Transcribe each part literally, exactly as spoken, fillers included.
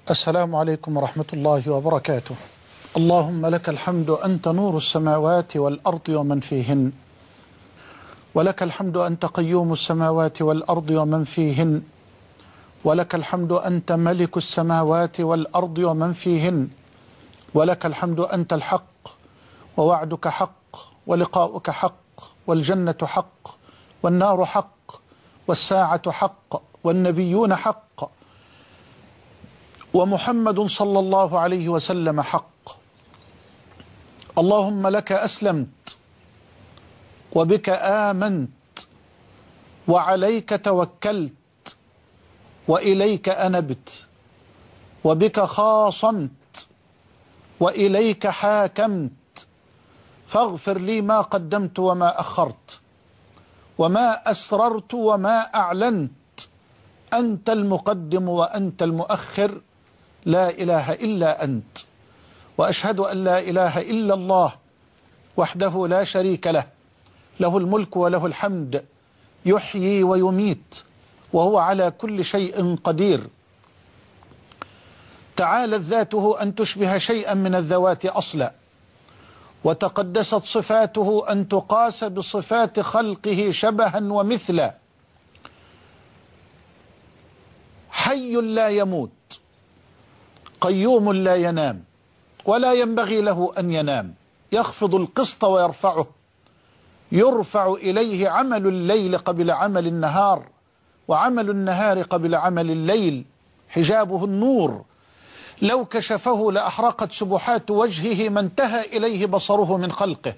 السلام عليكم ورحمة الله وبركاته. اللهم لك الحمد أنت نور السماوات والأرض ومن فيهن، ولك الحمد أنت قيوم السماوات والأرض ومن فيهن، ولك الحمد أنت ملك السماوات والأرض ومن فيهن، ولك الحمد أنت الحق ووعدك حق ولقاؤك حق والجنة حق والنار حق والساعة حق والنبيون حق ومحمد صلى الله عليه وسلم حق. اللهم لك أسلمت وبك آمنت وعليك توكلت وإليك أنبت وبك خاصمت وإليك حاكمت، فاغفر لي ما قدمت وما أخرت وما أسررت وما أعلنت، أنت المقدم وأنت المؤخر، لا إله إلا أنت. وأشهد أن لا إله إلا الله وحده لا شريك له، له الملك وله الحمد، يحيي ويميت وهو على كل شيء قدير. تعالت ذاته أن تشبه شيئا من الذوات أصلا، وتقدست صفاته أن تقاس بصفات خلقه شبها ومثلا. حي لا يموت، قيوم لا ينام ولا ينبغي له أن ينام، يخفض القسط ويرفعه، يرفع إليه عمل الليل قبل عمل النهار وعمل النهار قبل عمل الليل، حجابه النور، لو كشفه لأحرقت سبحات وجهه ما انتهى إليه بصره من خلقه.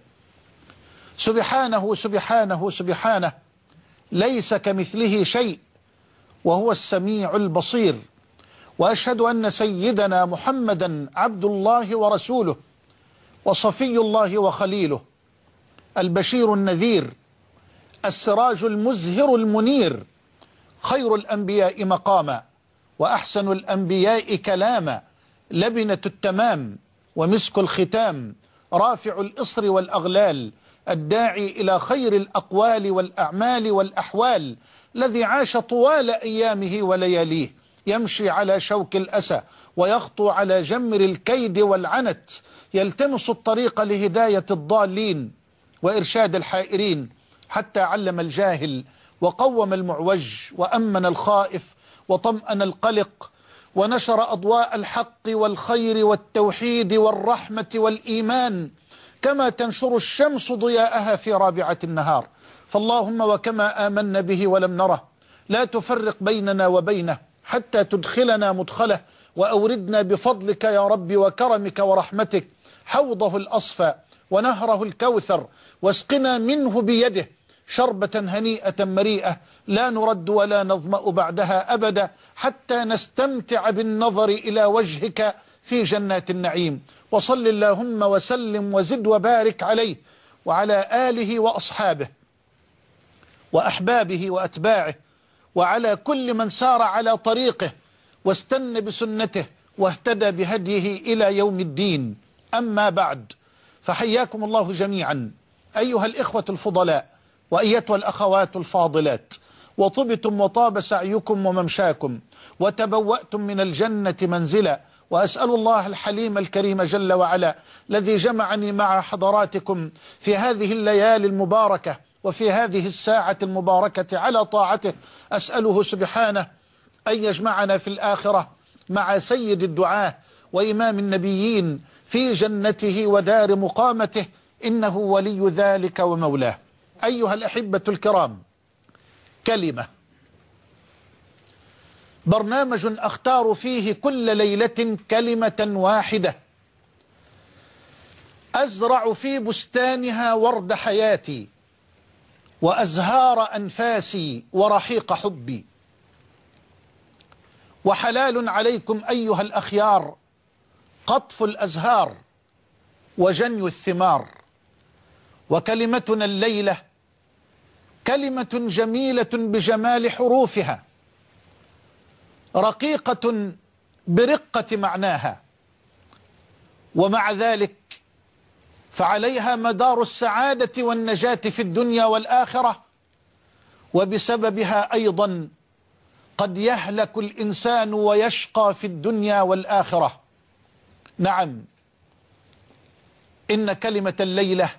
سبحانه سبحانه سبحانه، ليس كمثله شيء وهو السميع البصير. وأشهد أن سيدنا محمدا عبد الله ورسوله وصفي الله وخليله، البشير النذير، السراج المزهر المنير، خير الأنبياء مقاما وأحسن الأنبياء كلاما، لبنة التمام ومسك الختام، رافع الإصر والأغلال، الداعي إلى خير الأقوال والأعمال والأحوال، الذي عاش طوال أيامه ولياليه يمشي على شوك الأسى ويخطو على جمر الكيد والعنت، يلتمس الطريق لهداية الضالين وإرشاد الحائرين، حتى علم الجاهل وقوم المعوج وأمن الخائف وطمأن القلق، ونشر أضواء الحق والخير والتوحيد والرحمة والإيمان كما تنشر الشمس ضياءها في رابعة النهار. فاللهم وكما آمنا به ولم نره، لا تفرق بيننا وبينه حتى تدخلنا مدخله، وأوردنا بفضلك يا رب وكرمك ورحمتك حوضه الأصفى ونهره الكوثر، واسقنا منه بيده شربة هنيئة مريئة لا نرد ولا نظمأ بعدها أبدا، حتى نستمتع بالنظر إلى وجهك في جنات النعيم. وصل اللهم وسلم وزد وبارك عليه وعلى آله وأصحابه وأحبابه وأتباعه، وعلى كل من سار على طريقه واستنى بسنته واهتدى بهديه إلى يوم الدين. أما بعد، فحياكم الله جميعا أيها الإخوة الفضلاء وأيتها الأخوات الفاضلات، وطبتم وطاب سعيكم وممشاكم وتبوأتم من الجنة منزلا. وأسأل الله الحليم الكريم جل وعلا الذي جمعني مع حضراتكم في هذه الليالي المباركة وفي هذه الساعة المباركة على طاعته، أسأله سبحانه أن يجمعنا في الآخرة مع سيد الدعاة وإمام النبيين في جنته ودار مقامته، إنه ولي ذلك ومولاه. أيها الأحبة الكرام، كلمة، برنامج أختار فيه كل ليلة كلمة واحدة أزرع في بستانها ورد حياتي وأزهار أنفاسي ورحيق حبي. وحلال عليكم أيها الأخيار قطف الأزهار وجني الثمار. وكلمتنا الليلة كلمة جميلة بجمال حروفها، رقيقة برقة معناها، ومع ذلك فعليها مدار السعادة والنجاة في الدنيا والآخرة، وبسببها أيضا قد يهلك الإنسان ويشقى في الدنيا والآخرة. نعم، إن كلمة الليلة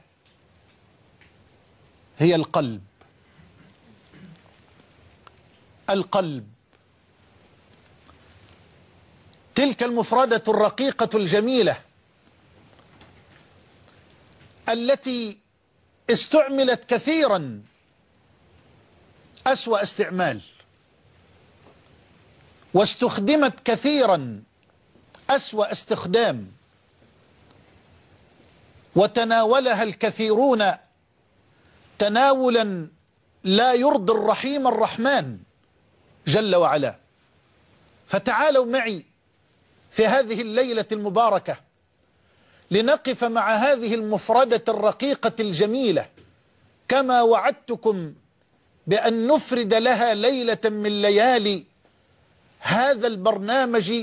هي القلب. القلب، تلك المفردة الرقيقة الجميلة التي استعملت كثيرا أسوأ استعمال، واستخدمت كثيرا أسوأ استخدام، وتناولها الكثيرون تناولا لا يرضي الرحيم الرحمن جل وعلا. فتعالوا معي في هذه الليلة المباركة لنقف مع هذه المفردة الرقيقة الجميلة، كما وعدتكم بأن نفرد لها ليلة من ليالي هذا البرنامج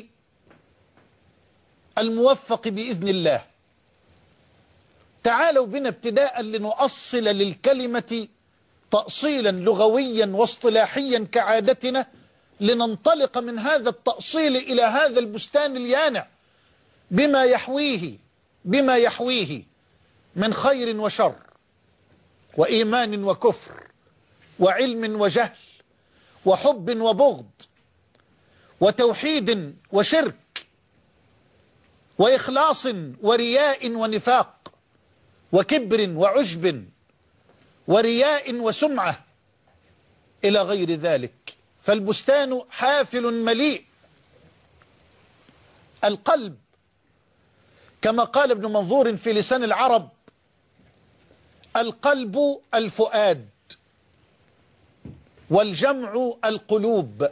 الموفق بإذن الله. تعالوا بنا ابتداء لنؤصل للكلمة تأصيلا لغويا واصطلاحيا كعادتنا، لننطلق من هذا التأصيل إلى هذا البستان اليانع بما يحويه بما يحويه من خير وشر، وإيمان وكفر، وعلم وجهل، وحب وبغض، وتوحيد وشرك، وإخلاص ورياء ونفاق، وكبر وعجب، ورياء وسمعة، إلى غير ذلك. فالبستان حافل مليء. القلب كما قال ابن منظور في لسان العرب: القلب الفؤاد، والجمع القلوب.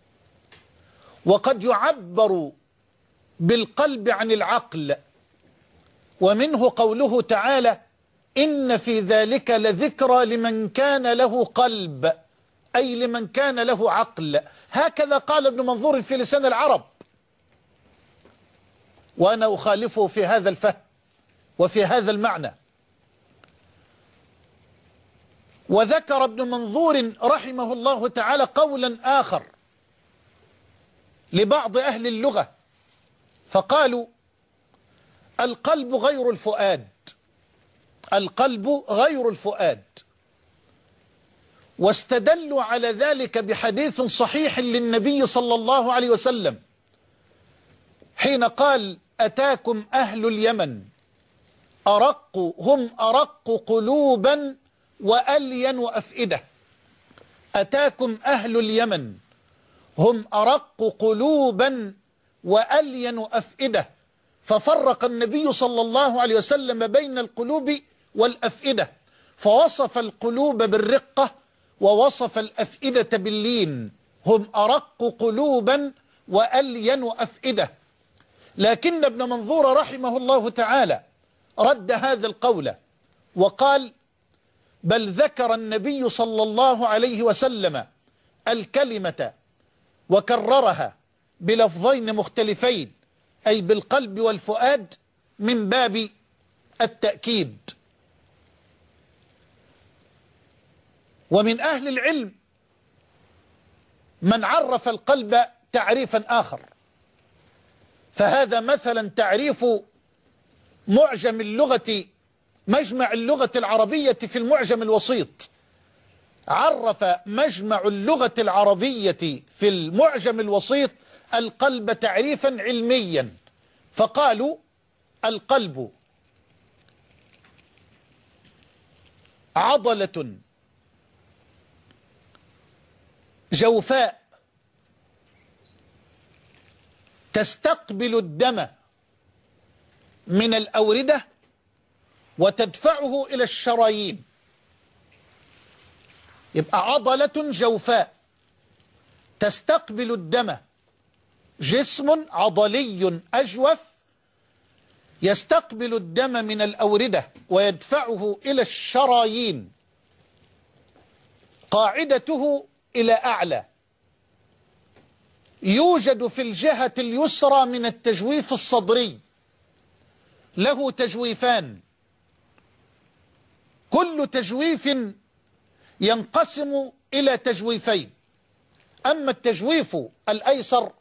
وقد يعبر بالقلب عن العقل، ومنه قوله تعالى: إن في ذلك لذكرى لمن كان له قلب، أي لمن كان له عقل. هكذا قال ابن منظور في لسان العرب، وأنا أخالفه في هذا الفهم وفي هذا المعنى. وذكر ابن منظور رحمه الله تعالى قولا آخر لبعض أهل اللغة، فقالوا: القلب غير الفؤاد، القلب غير الفؤاد. واستدلوا على ذلك بحديث صحيح للنبي صلى الله عليه وسلم حين قال: أتاكم أهل اليمن أرق هم أرق قلوبا وألين أفئدة. أتاكم أهل اليمن هم أرق قلوبا وألين أفئدة. ففرق النبي صلى الله عليه وسلم بين القلوب والأفئدة، فوصف القلوب بالرقة ووصف الأفئدة باللين. هم أرق قلوبا وألين أفئدة. لكن ابن منظور رحمه الله تعالى رد هذا القول وقال: بل ذكر النبي صلى الله عليه وسلم الكلمة وكررها بلفظين مختلفين، أي بالقلب والفؤاد، من باب التأكيد. ومن أهل العلم من عرف القلب تعريفا آخر، فهذا مثلا تعريف معجم اللغة، مجمع اللغة العربية في المعجم الوسيط. عرف مجمع اللغة العربية في المعجم الوسيط القلب تعريفا علميا، فقالوا: القلب عضلة جوفاء تستقبل الدم من الأوردة وتدفعه إلى الشرايين. يبقى عضلة جوفاء تستقبل الدم، جسم عضلي أجوف يستقبل الدم من الأوردة ويدفعه إلى الشرايين، قاعدته إلى أعلى، يوجد في الجهة اليسرى من التجويف الصدري، له تجويفان، كل تجويف ينقسم إلى تجويفين. أما التجويف الأيسر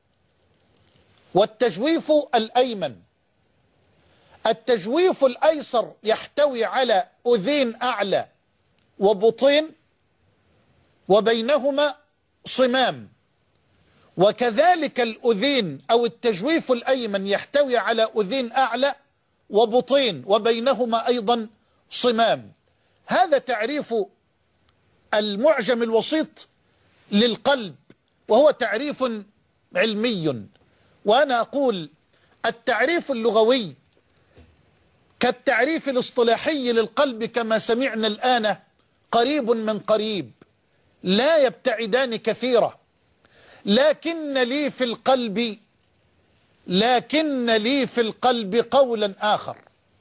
والتجويف الأيمن، التجويف الأيسر يحتوي على أذين أعلى وبطين وبينهما صمام، وكذلك الأذين أو التجويف الأيمن يحتوي على أذين أعلى وبطين وبينهما أيضا صمام. هذا تعريف المعجم الوسيط للقلب، وهو تعريف علمي. وأنا أقول التعريف اللغوي كالتعريف الاصطلاحي للقلب كما سمعنا الآن قريب من قريب، لا يبتعدان كثيرا. لكن لي في القلب لكن لي في القلب قولا آخر،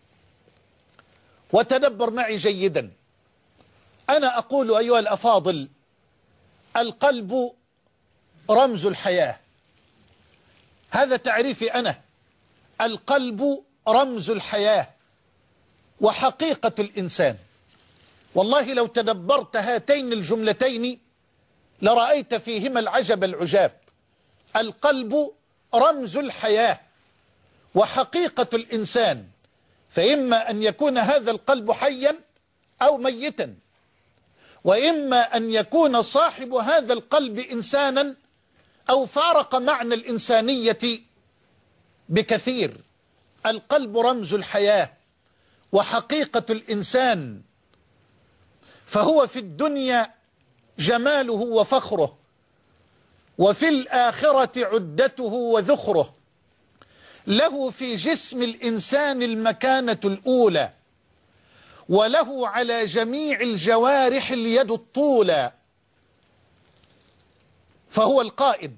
وتدبر معي جيدا. أنا أقول أيها الأفاضل: القلب رمز الحياة. هذا تعريفي أنا. القلب رمز الحياة وحقيقة الإنسان. والله لو تدبرت هاتين الجملتين لرأيت فيهما العجب العجاب. القلب رمز الحياة وحقيقة الإنسان، فإما أن يكون هذا القلب حيا أو ميتا، وإما أن يكون صاحب هذا القلب إنسانا أو فارق معنى الإنسانية بكثير. القلب رمز الحياة وحقيقة الإنسان، فهو في الدنيا جماله وفخره، وفي الآخرة عدته وذخره. له في جسم الإنسان المكانة الأولى، وله على جميع الجوارح اليد الطولى. فهو القائد،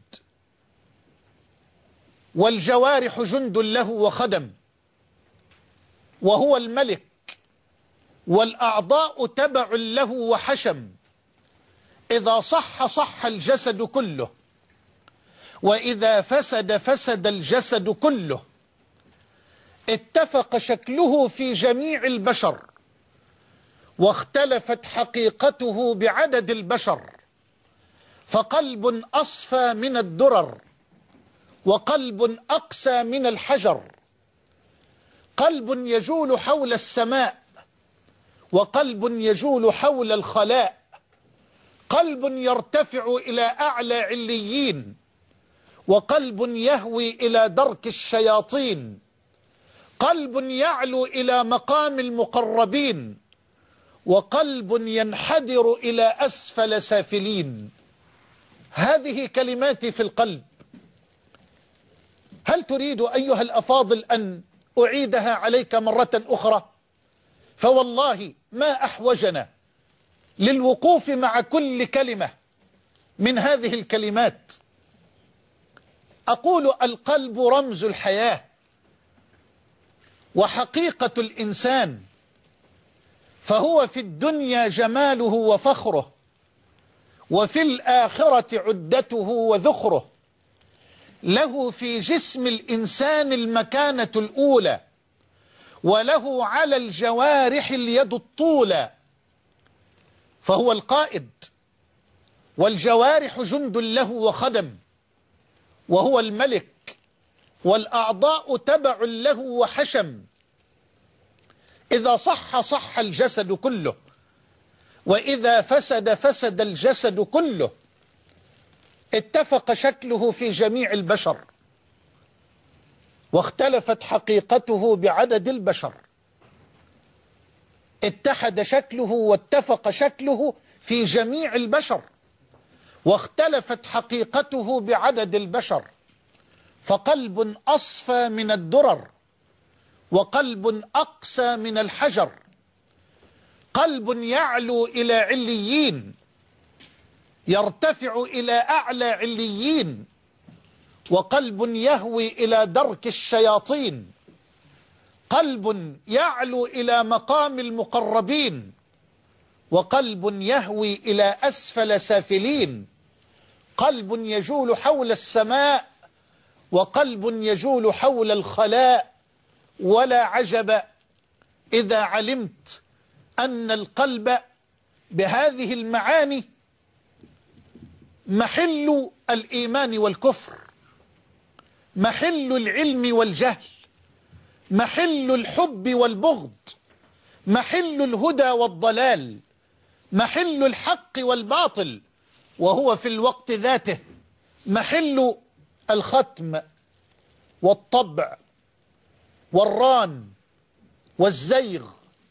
والجوارح جند له وخدم، وهو الملك، والأعضاء تبع له وحشم. إذا صح صح الجسد كله، وإذا فسد فسد الجسد كله. اتفق شكله في جميع البشر، واختلفت حقيقته بعدد البشر. فقلب أصفى من الدرر، وقلب أقسى من الحجر. قلب يجول حول السماء، وقلب يجول حول الخلاء. قلب يرتفع إلى أعلى عليين، وقلب يهوي إلى درك الشياطين. قلب يعلو إلى مقام المقربين، وقلب ينحدر إلى أسفل سافلين. هذه كلماتي في القلب. هل تريد أيها الأفاضل أن أعيدها عليك مرة أخرى؟ فوالله ما أحوجنا للوقوف مع كل كلمة من هذه الكلمات. أقول: القلب رمز الحياة وحقيقة الإنسان، فهو في الدنيا جماله وفخره، وفي الآخرة عدته وذخره. له في جسم الإنسان المكانة الأولى، وله على الجوارح اليد الطولى. فهو القائد، والجوارح جند له وخدم، وهو الملك، والأعضاء تبع له وحشم. إذا صح صح الجسد كله، وإذا فسد فسد الجسد كله. اتفق شكله في جميع البشر، واختلفت حقيقته بعدد البشر. اتحد شكله واتفق شكله في جميع البشر، واختلفت حقيقته بعدد البشر. فقلب أصفى من الدرر، وقلب أقسى من الحجر. قلب يعلو إلى عليين، يرتفع إلى أعلى عليين، وقلب يهوي إلى درك الشياطين. قلب يعلو إلى مقام المقربين، وقلب يهوي إلى أسفل سافلين. قلب يجول حول السماء، وقلب يجول حول الخلاء. ولا عجب إذا علمت أن القلب بهذه المعاني محل الإيمان والكفر، محل العلم والجهل، محل الحب والبغض، محل الهدى والضلال، محل الحق والباطل، وهو في الوقت ذاته محل الختم والطبع والران والزيغ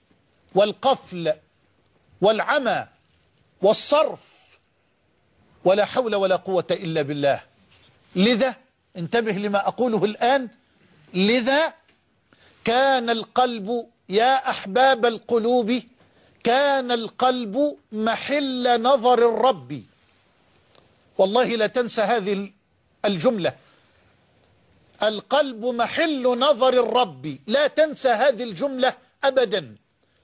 والقفل والعمى والصرف، ولا حول ولا قوة إلا بالله. لذا انتبه لما أقوله الآن، لذا كان القلب يا أحباب القلوب، كان القلب محل نظر الرب. والله لا تنسى هذه الجملة، القلب محل نظر الرب، لا تنسى هذه الجملة أبدا.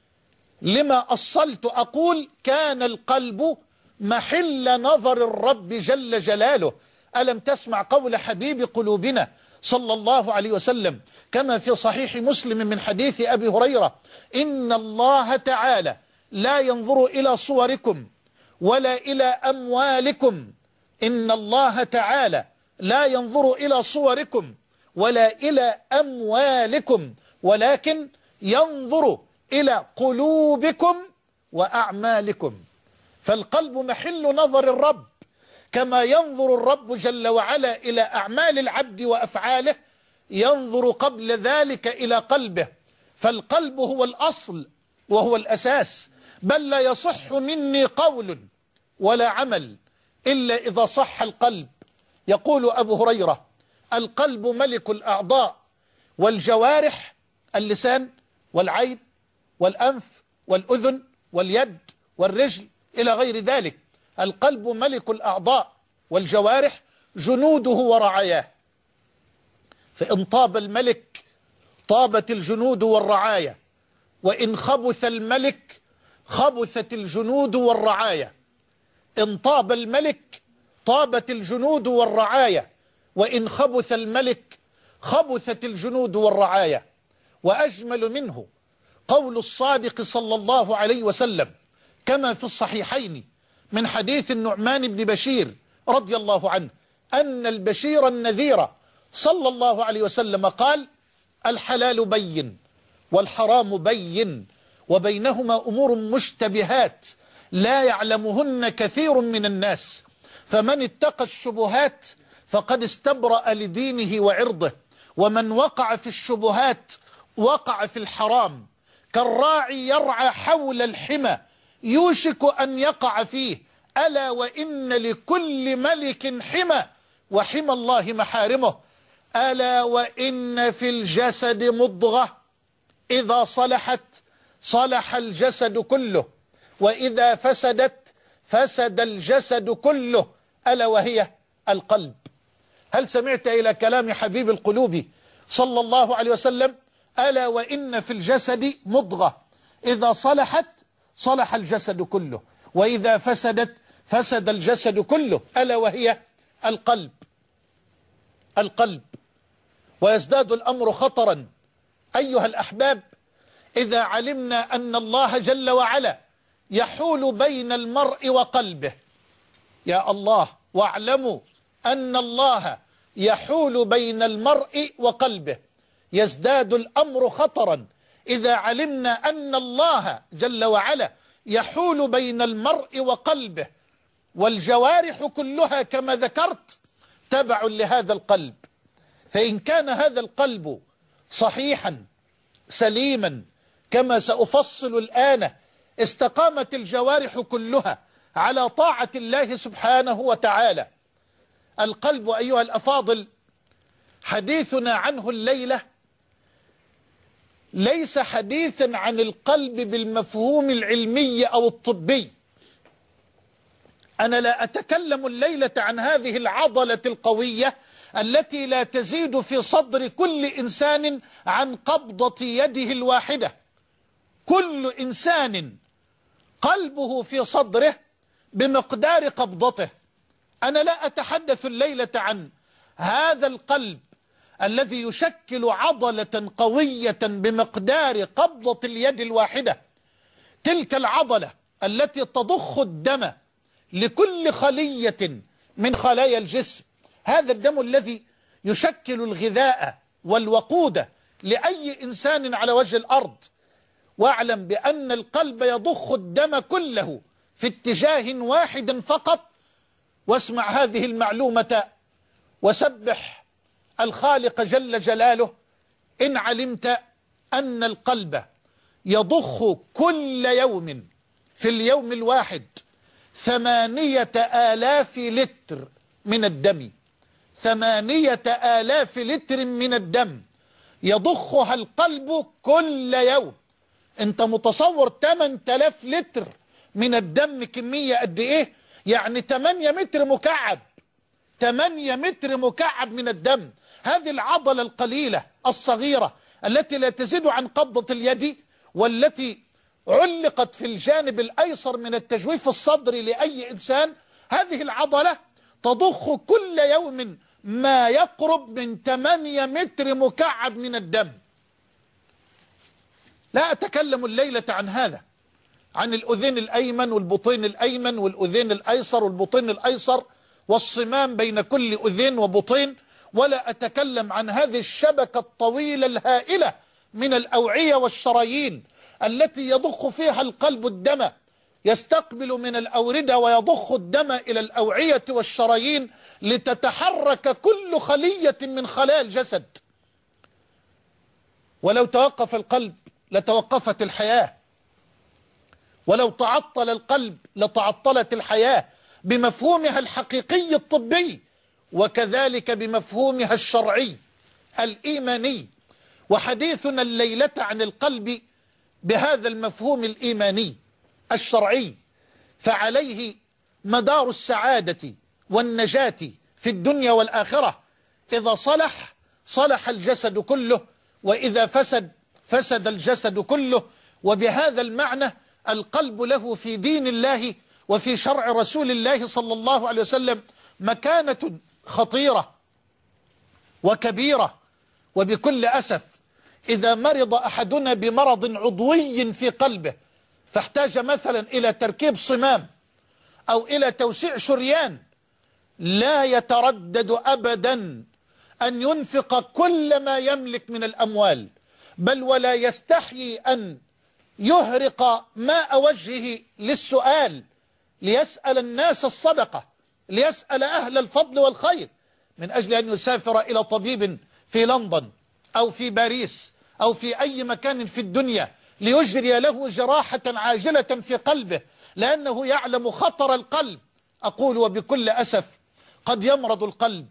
لما أصلت أقول كان القلب محل نظر الرب جل جلاله. ألم تسمع قول حبيب قلوبنا صلى الله عليه وسلم كما في صحيح مسلم من حديث أبي هريرة: إن الله تعالى لا ينظر إلى صوركم ولا إلى أموالكم، إن الله تعالى لا ينظر إلى صوركم ولا إلى أموالكم، ولكن ينظر إلى قلوبكم وأعمالكم. فالقلب محل نظر الرب، كما ينظر الرب جل وعلا إلى أعمال العبد وأفعاله، ينظر قبل ذلك إلى قلبه. فالقلب هو الأصل وهو الأساس، بل لا يصح مني قول ولا عمل إلا إذا صح القلب. يقول أبو هريرة: القلب ملك الأعضاء والجوارح، اللسان والعين والأنف والأذن واليد والرجل إلى غير ذلك. القلب ملك الأعضاء والجوارح جنوده ورعاياه، فإن طاب الملك طابت الجنود والرعاية، وإن خبث الملك خبثت الجنود والرعاية. إن طاب الملك طابت الجنود والرعاية، وإن خبث الملك خبثت الجنود والرعاية. وأجمل منه قول الصادق صلى الله عليه وسلم كما في الصحيحين من حديث النعمان بن بشير رضي الله عنه أن البشير النذير صلى الله عليه وسلم قال: الحلال بين والحرام بين وبينهما أمور مشتبهات لا يعلمهن كثير من الناس، فمن اتقى الشبهات فقد استبرأ لدينه وعرضه، ومن وقع في الشبهات وقع في الحرام. كالراعي يرعى حول الحمى يوشك أن يقع فيه، ألا وإن لكل ملك حمى وحمى الله محارمه. ألا وإن في الجسد مضغة إذا صلحت صلح الجسد كله، وإذا فسدت فسد الجسد كله، ألا وهي القلب. هل سمعت إلى كلام حبيب القلوب صلى الله عليه وسلم؟ ألا وإن في الجسد مضغة إذا صلحت صلح الجسد كله، وإذا فسدت فسد الجسد كله، ألا وهي القلب. القلب. ويزداد الأمر خطرا أيها الأحباب إذا علمنا أن الله جل وعلا يحول بين المرء وقلبه. يا الله، واعلموا أن الله يحول بين المرء وقلبه. يزداد الأمر خطرا إذا علمنا أن الله جل وعلا يحول بين المرء وقلبه، والجوارح كلها كما ذكرت تبع لهذا القلب. فإن كان هذا القلب صحيحا سليما كما سأفصل الآن، استقامت الجوارح كلها على طاعة الله سبحانه وتعالى. القلب أيها الأفاضل حديثنا عنه الليلة ليس حديثا عن القلب بالمفهوم العلمي أو الطبي. أنا لا أتكلم الليلة عن هذه العضلة القوية التي لا تزيد في صدر كل إنسان عن قبضة يده الواحدة. كل إنسان قلبه في صدره بمقدار قبضته. أنا لا أتحدث الليلة عن هذا القلب الذي يشكل عضلة قوية بمقدار قبضة اليد الواحدة، تلك العضلة التي تضخ الدم لكل خلية من خلايا الجسم. هذا الدم الذي يشكل الغذاء والوقود لأي إنسان على وجه الأرض. واعلم بأن القلب يضخ الدم كله في اتجاه واحد فقط. واسمع هذه المعلومة وسبح الخالق جل جلاله إن علمت أن القلب يضخ كل يوم في اليوم الواحد ثمانية آلاف لتر من الدم. ثمانية آلاف لتر من الدم يضخها القلب كل يوم. انت متصور ثمانية آلاف لتر من الدم كمية قد ايه؟ يعني ثمانية متر مكعب. ثمانية متر مكعب من الدم. هذه العضلة القليلة الصغيرة التي لا تزيد عن قبضة اليد، والتي علقت في الجانب الأيسر من التجويف الصدري لأي إنسان، هذه العضلة تضخ كل يوم ما يقرب من ثمانية متر مكعب من الدم. لا أتكلم الليلة عن هذا، عن الأذين الأيمن والبطين الأيمن والأذين الأيسر والبطين الأيسر والصمام بين كل أذين وبطين، ولا أتكلم عن هذه الشبكة الطويلة الهائلة من الأوعية والشرايين التي يضخ فيها القلب الدم، يستقبل من الأوردة ويضخ الدم إلى الأوعية والشرايين لتتحرك كل خلية من خلايا الجسد. ولو توقف القلب لتوقفت الحياة، ولو تعطل القلب لتعطلت الحياة بمفهومها الحقيقي الطبي، وكذلك بمفهومها الشرعي الإيماني. وحديثنا الليلة عن القلب بهذا المفهوم الإيماني الشرعي، فعليه مدار السعادة والنجاة في الدنيا والآخرة. إذا صلح صلح الجسد كله، وإذا فسد فسد الجسد كله. وبهذا المعنى القلب له في دين الله وفي شرع رسول الله صلى الله عليه وسلم مكانة خطيرة وكبيرة. وبكل أسف إذا مرض أحدنا بمرض عضوي في قلبه، فاحتاج مثلا إلى تركيب صمام أو إلى توسيع شريان، لا يتردد أبدا أن ينفق كل ما يملك من الأموال، بل ولا يستحيي أن يهرق ماء وجهه للسؤال، ليسأل الناس الصدقة، ليسأل أهل الفضل والخير، من أجل أن يسافر إلى طبيب في لندن أو في باريس أو في أي مكان في الدنيا ليجري له جراحة عاجلة في قلبه، لأنه يعلم خطر القلب. أقول وبكل أسف قد يمرض القلب،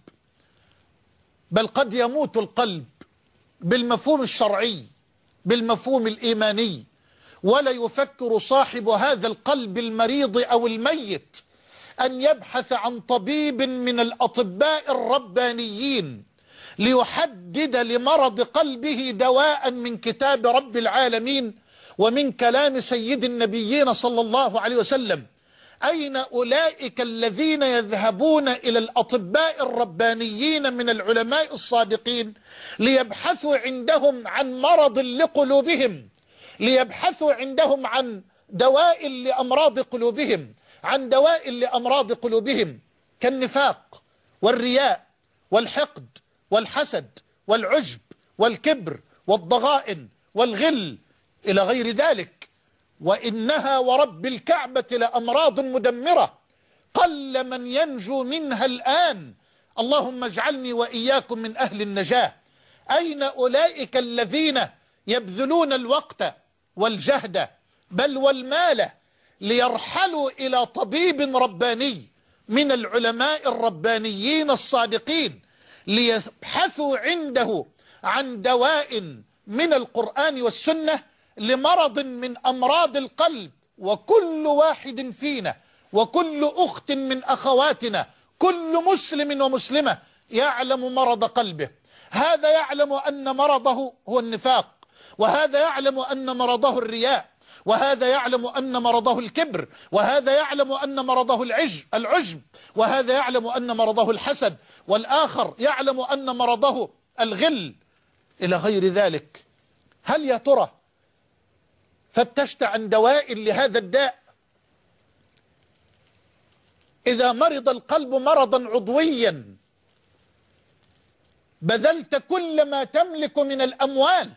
بل قد يموت القلب بالمفهوم الشرعي بالمفهوم الإيماني، ولا يفكر صاحب هذا القلب المريض أو الميت أن يبحث عن طبيب من الأطباء الربانيين ليحدد لمرض قلبه دواء من كتاب رب العالمين ومن كلام سيد النبيين صلى الله عليه وسلم. أين أولئك الذين يذهبون إلى الأطباء الربانيين من العلماء الصادقين ليبحثوا عندهم عن مرض لقلوبهم، ليبحثوا عندهم عن دواء لأمراض قلوبهم، عن دواء لأمراض قلوبهم كالنفاق والرياء والحقد والحسد والعجب والكبر والضغائن والغل إلى غير ذلك. وإنها ورب الكعبة لأمراض مدمرة قل من ينجو منها الآن. اللهم اجعلني وإياكم من أهل النجاة. أين أولئك الذين يبذلون الوقت والجهد بل والمال ليرحلوا إلى طبيب رباني من العلماء الربانيين الصادقين ليبحثوا عنده عن دواء من القرآن والسنة لمرض من أمراض القلب؟ وكل واحد فينا وكل أخت من أخواتنا، كل مسلم ومسلمة يعلم مرض قلبه. هذا يعلم أن مرضه هو النفاق، وهذا يعلم أن مرضه الرياء، وهذا يعلم أن مرضه الكبر، وهذا يعلم أن مرضه العجب، وهذا يعلم أن مرضه الحسد، والآخر يعلم أن مرضه الغل إلى غير ذلك. هل يا ترى فتشت عن دواء لهذا الداء؟ إذا مرض القلب مرضا عضويا بذلت كل ما تملك من الأموال،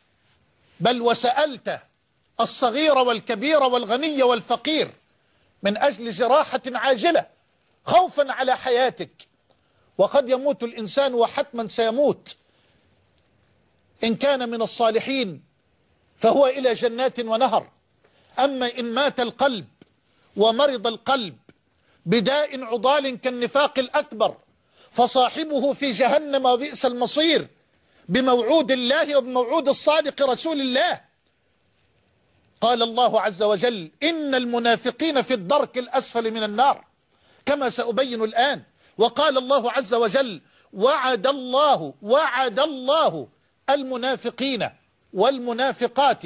بل وسألت الصغير والكبير والغني والفقير من أجل جراحة عاجلة خوفا على حياتك. وقد يموت الإنسان وحتما سيموت، إن كان من الصالحين فهو إلى جنات ونهر. أما إن مات القلب ومرض القلب بداء عضال كالنفاق الأكبر فصاحبه في جهنم وبئس المصير، بموعود الله وبموعود الصادق رسول الله. قال الله عز وجل: إن المنافقين في الدرك الأسفل من النار، كما سأبين الآن. وقال الله عز وجل: وعد الله وعد الله المنافقين والمنافقات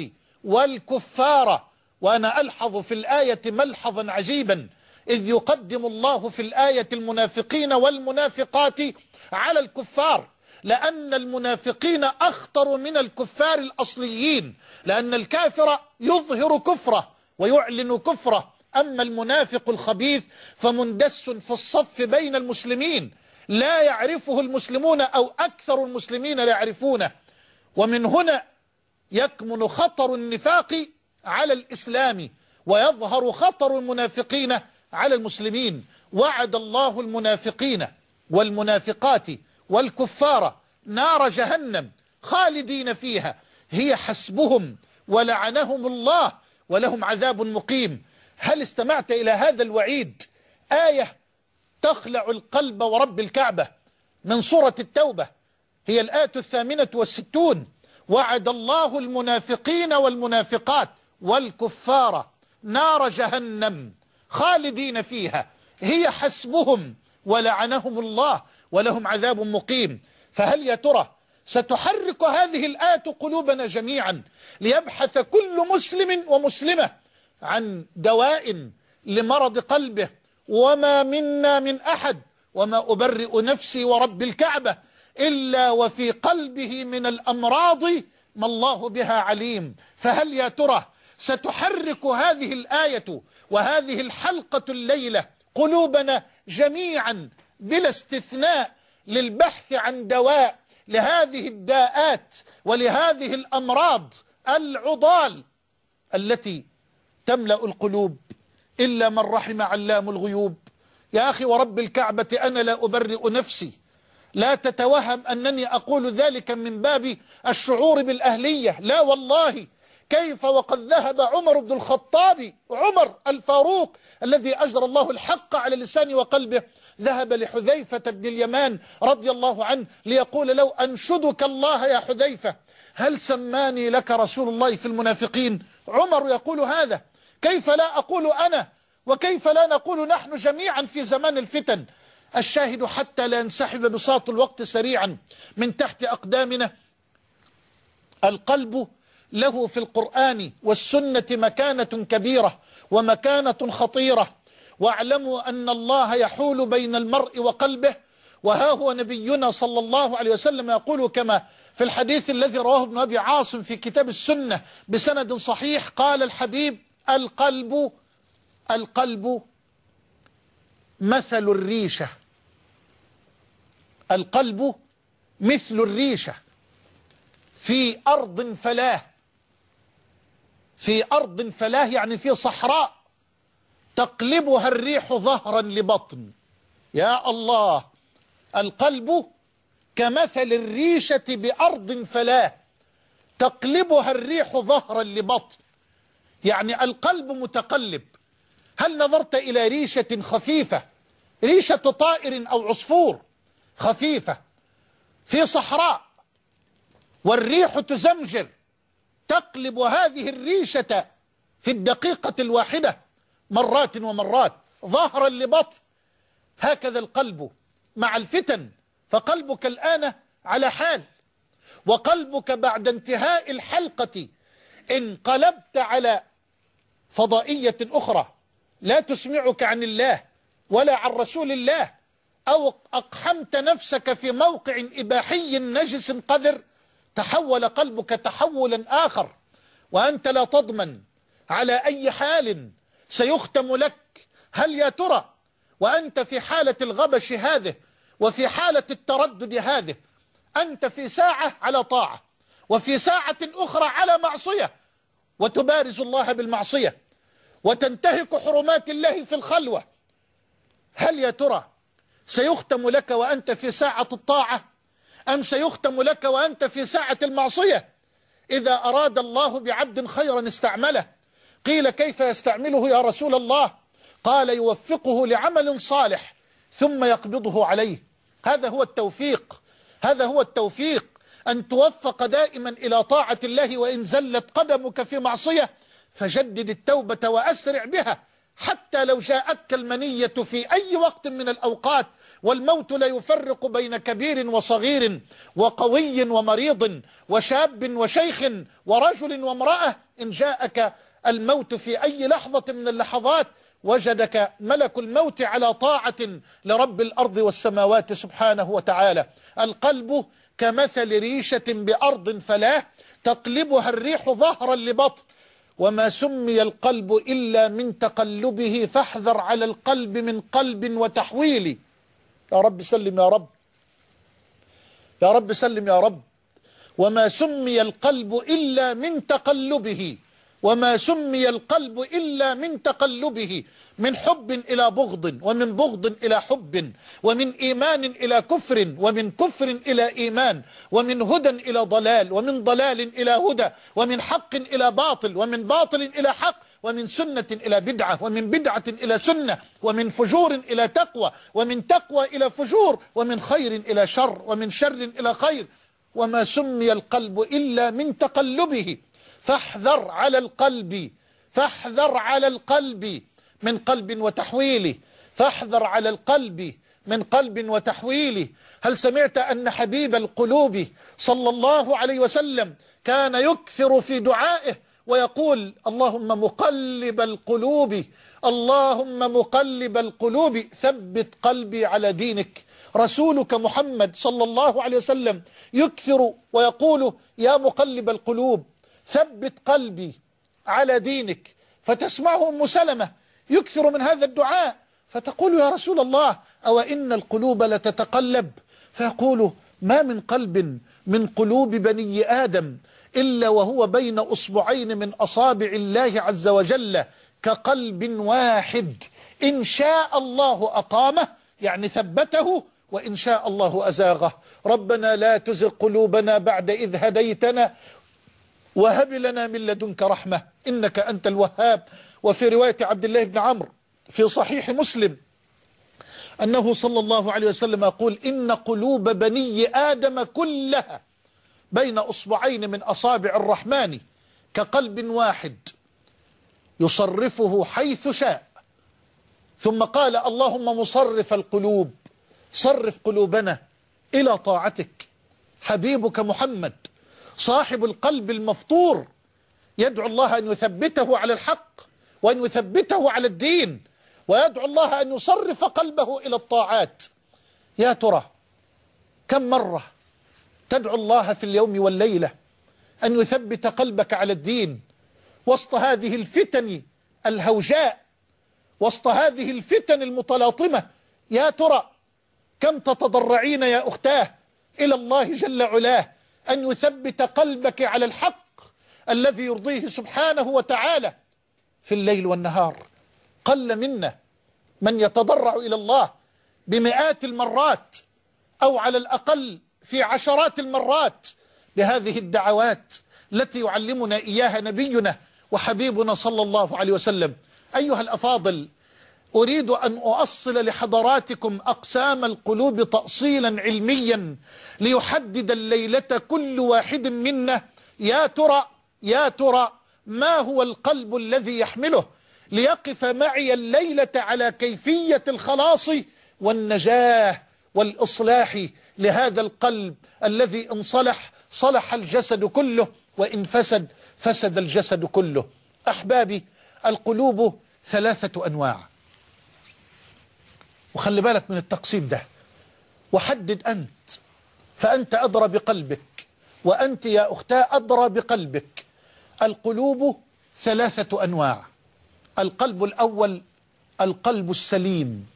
والكفار. وأنا ألحظ في الآية ملحظا عجيبا، إذ يقدم الله في الآية المنافقين والمنافقات على الكفار، لأن المنافقين أخطر من الكفار الأصليين، لأن الكافر يظهر كفره ويعلن كفره، أما المنافق الخبيث فمندس في الصف بين المسلمين لا يعرفه المسلمون أو أكثر المسلمين لا يعرفونه. ومن هنا يكمن خطر النفاق على الإسلام ويظهر خطر المنافقين على المسلمين. وعد الله المنافقين والمنافقات والكفار نار جهنم خالدين فيها هي حسبهم ولعنهم الله ولهم عذاب مقيم. هل استمعت إلى هذا الوعيد؟ آية تخلع القلب ورب الكعبة من سورة التوبة، هي الآية الثامنة والستون: وعد الله المنافقين والمنافقات والكفار نار جهنم خالدين فيها هي حسبهم ولعنهم الله ولهم عذاب مقيم. فهل يا ترى ستحرك هذه الآية قلوبنا جميعا ليبحث كل مسلم ومسلمة عن دواء لمرض قلبه؟ وما منا من أحد، وما أبرئ نفسي ورب الكعبة، إلا وفي قلبه من الأمراض ما الله بها عليم. فهل يا ترى ستحرك هذه الآية وهذه الحلقة الليلة قلوبنا جميعا بلا استثناء للبحث عن دواء لهذه الداءات ولهذه الأمراض العضال التي تملأ القلوب، إلا من رحم علام الغيوب؟ يا أخي ورب الكعبة أنا لا أبرئ نفسي، لا تتوهم أنني أقول ذلك من باب الشعور بالأهلية، لا والله. كيف وقد ذهب عمر بن الخطاب، عمر الفاروق الذي أجرى الله الحق على لسانه وقلبه، ذهب لحذيفة بن اليمان رضي الله عنه ليقول: لو أنشدك الله يا حذيفة هل سماني لك رسول الله في المنافقين؟ عمر يقول هذا، كيف لا أقول أنا وكيف لا نقول نحن جميعا في زمان الفتن؟ الشاهد حتى لا ينسحب بساط الوقت سريعا من تحت أقدامنا، القلب له في القرآن والسنة مكانة كبيرة ومكانة خطيرة. واعلموا أن الله يحول بين المرء وقلبه، وها هو نبينا صلى الله عليه وسلم يقول كما في الحديث الذي رواه ابن أبي عاصم في كتاب السنة بسند صحيح، قال الحبيب: القلب القلب مثل الريشة، القلب مثل الريشة في أرض فلاه، في أرض فلاه يعني في صحراء تقلبها الريح ظهرا لبطن. يا الله، القلب كمثل الريشة بأرض فلاه تقلبها الريح ظهرا لبطن، يعني القلب متقلب. هل نظرت إلى ريشة خفيفة، ريشة طائر أو عصفور خفيفة في صحراء والريح تزمجر تقلب هذه الريشة في الدقيقة الواحدة مرات ومرات ظهرا لبطن؟ هكذا القلب مع الفتن، فقلبك الآن على حال، وقلبك بعد انتهاء الحلقة انقلبت على فضائية أخرى لا تسمعك عن الله ولا عن رسول الله، أو أقحمت نفسك في موقع إباحي نجس قذر، تحول قلبك تحولا آخر، وأنت لا تضمن على أي حال سيختم لك. هل يا ترى وأنت في حالة الغبش هذه وفي حالة التردد هذه، أنت في ساعة على طاعة وفي ساعة أخرى على معصية، وتبارز الله بالمعصية وتنتهك حرمات الله في الخلوة. هل يا ترى سيختم لك وأنت في ساعة الطاعة أم سيختم لك وأنت في ساعة المعصية؟ إذا أراد الله بعبد خيرا استعمله. قيل كيف يستعمله يا رسول الله؟ قال يوفقه لعمل صالح ثم يقبضه عليه. هذا هو التوفيق، هذا هو التوفيق، أن توفق دائما إلى طاعة الله، وإن زلت قدمك في معصية فجدد التوبة وأسرع بها، حتى لو جاءتك المنية في أي وقت من الأوقات، والموت لا يفرق بين كبير وصغير وقوي ومريض وشاب وشيخ ورجل وامرأة. إن جاءك الموت في أي لحظة من اللحظات وجدك ملك الموت على طاعة لرب الأرض والسماوات سبحانه وتعالى. القلب كمثل ريشة بأرض فلاة تقلبها الريح ظهرا لبطن، وما سمي القلب إلا من تقلبه، فاحذر على القلب من قلب وتحويل. يا رب سلم يا رب، يا رب سلم يا رب. وما سمي القلب إلا من تقلبه، وما سمي القلب إلا من تقلبه، من حب إلى بغض، ومن بغض إلى حب، ومن إيمان إلى كفر، ومن كفر إلى إيمان، ومن هدى إلى ضلال، ومن ضلال إلى هدى، ومن حق إلى باطل، ومن باطل إلى حق، ومن سنة إلى بدعة، ومن بدعة إلى سنة، ومن فجور إلى تقوى، ومن تقوى إلى فجور، ومن خير إلى شر، ومن شر إلى خير. وما سمي القلب إلا من تقلبه، فاحذر على القلب، فاحذر على القلب من قلب وتحويله، فاحذر على القلب من قلب وتحويله. هل سمعت أن حبيب القلوب صلى الله عليه وسلم كان يكثر في دعائه ويقول اللهم مقلب القلوب، اللهم مقلب القلوب ثبت قلبي على دينك. رسولك محمد صلى الله عليه وسلم يكثر ويقول يا مقلب القلوب ثبت قلبي على دينك. فتسمعه أم سلمة يكثر من هذا الدعاء، فتقول يا رسول الله أو إن القلوب لتتقلب؟ فيقول ما من قلب من قلوب بني آدم إلا وهو بين أصبعين من أصابع الله عز وجل كقلب واحد، إن شاء الله أقامه، يعني ثبته، وإن شاء الله أزاغه. ربنا لا تزغ قلوبنا بعد إذ هديتنا وهب لنا من لدنك رحمة إنك أنت الوهاب. وفي رواية عبد الله بن عمرو في صحيح مسلم أنه صلى الله عليه وسلم يقول إن قلوب بني آدم كلها بين أصبعين من أصابع الرحمن كقلب واحد يصرفه حيث شاء. ثم قال اللهم مصرف القلوب صرف قلوبنا إلى طاعتك. حبيبك محمد صاحب القلب المفطور يدعو الله أن يثبته على الحق وأن يثبته على الدين، ويدعو الله أن يصرف قلبه إلى الطاعات. يا ترى كم مرة تدعو الله في اليوم والليلة أن يثبت قلبك على الدين وسط هذه الفتن الهوجاء، وسط هذه الفتن المتلاطمة؟ يا ترى كم تتضرعين يا أختاه إلى الله جل علاه أن يثبت قلبك على الحق الذي يرضيه سبحانه وتعالى في الليل والنهار. قل منا من يتضرع إلى الله بمئات المرات أو على الأقل في عشرات المرات بهذه الدعوات التي يعلمنا إياها نبينا وحبيبنا صلى الله عليه وسلم. أيها الأفاضل، أريد أن أؤصل لحضراتكم أقسام القلوب تأصيلا علميا ليحدد الليلة كل واحد منا يا ترى يا ترى ما هو القلب الذي يحمله ليقف معي الليلة على كيفية الخلاص والنجاة والإصلاح لهذا القلب الذي إن صلح صلح الجسد كله، وإن فسد فسد الجسد كله. أحبابي، القلوب ثلاثة أنواع، وخلي بالك من التقسيم ده وحدد أنت، فأنت أدرى بقلبك، وأنت يا أختاه أدرى بقلبك. القلوب ثلاثة أنواع. القلب الأول القلب السليم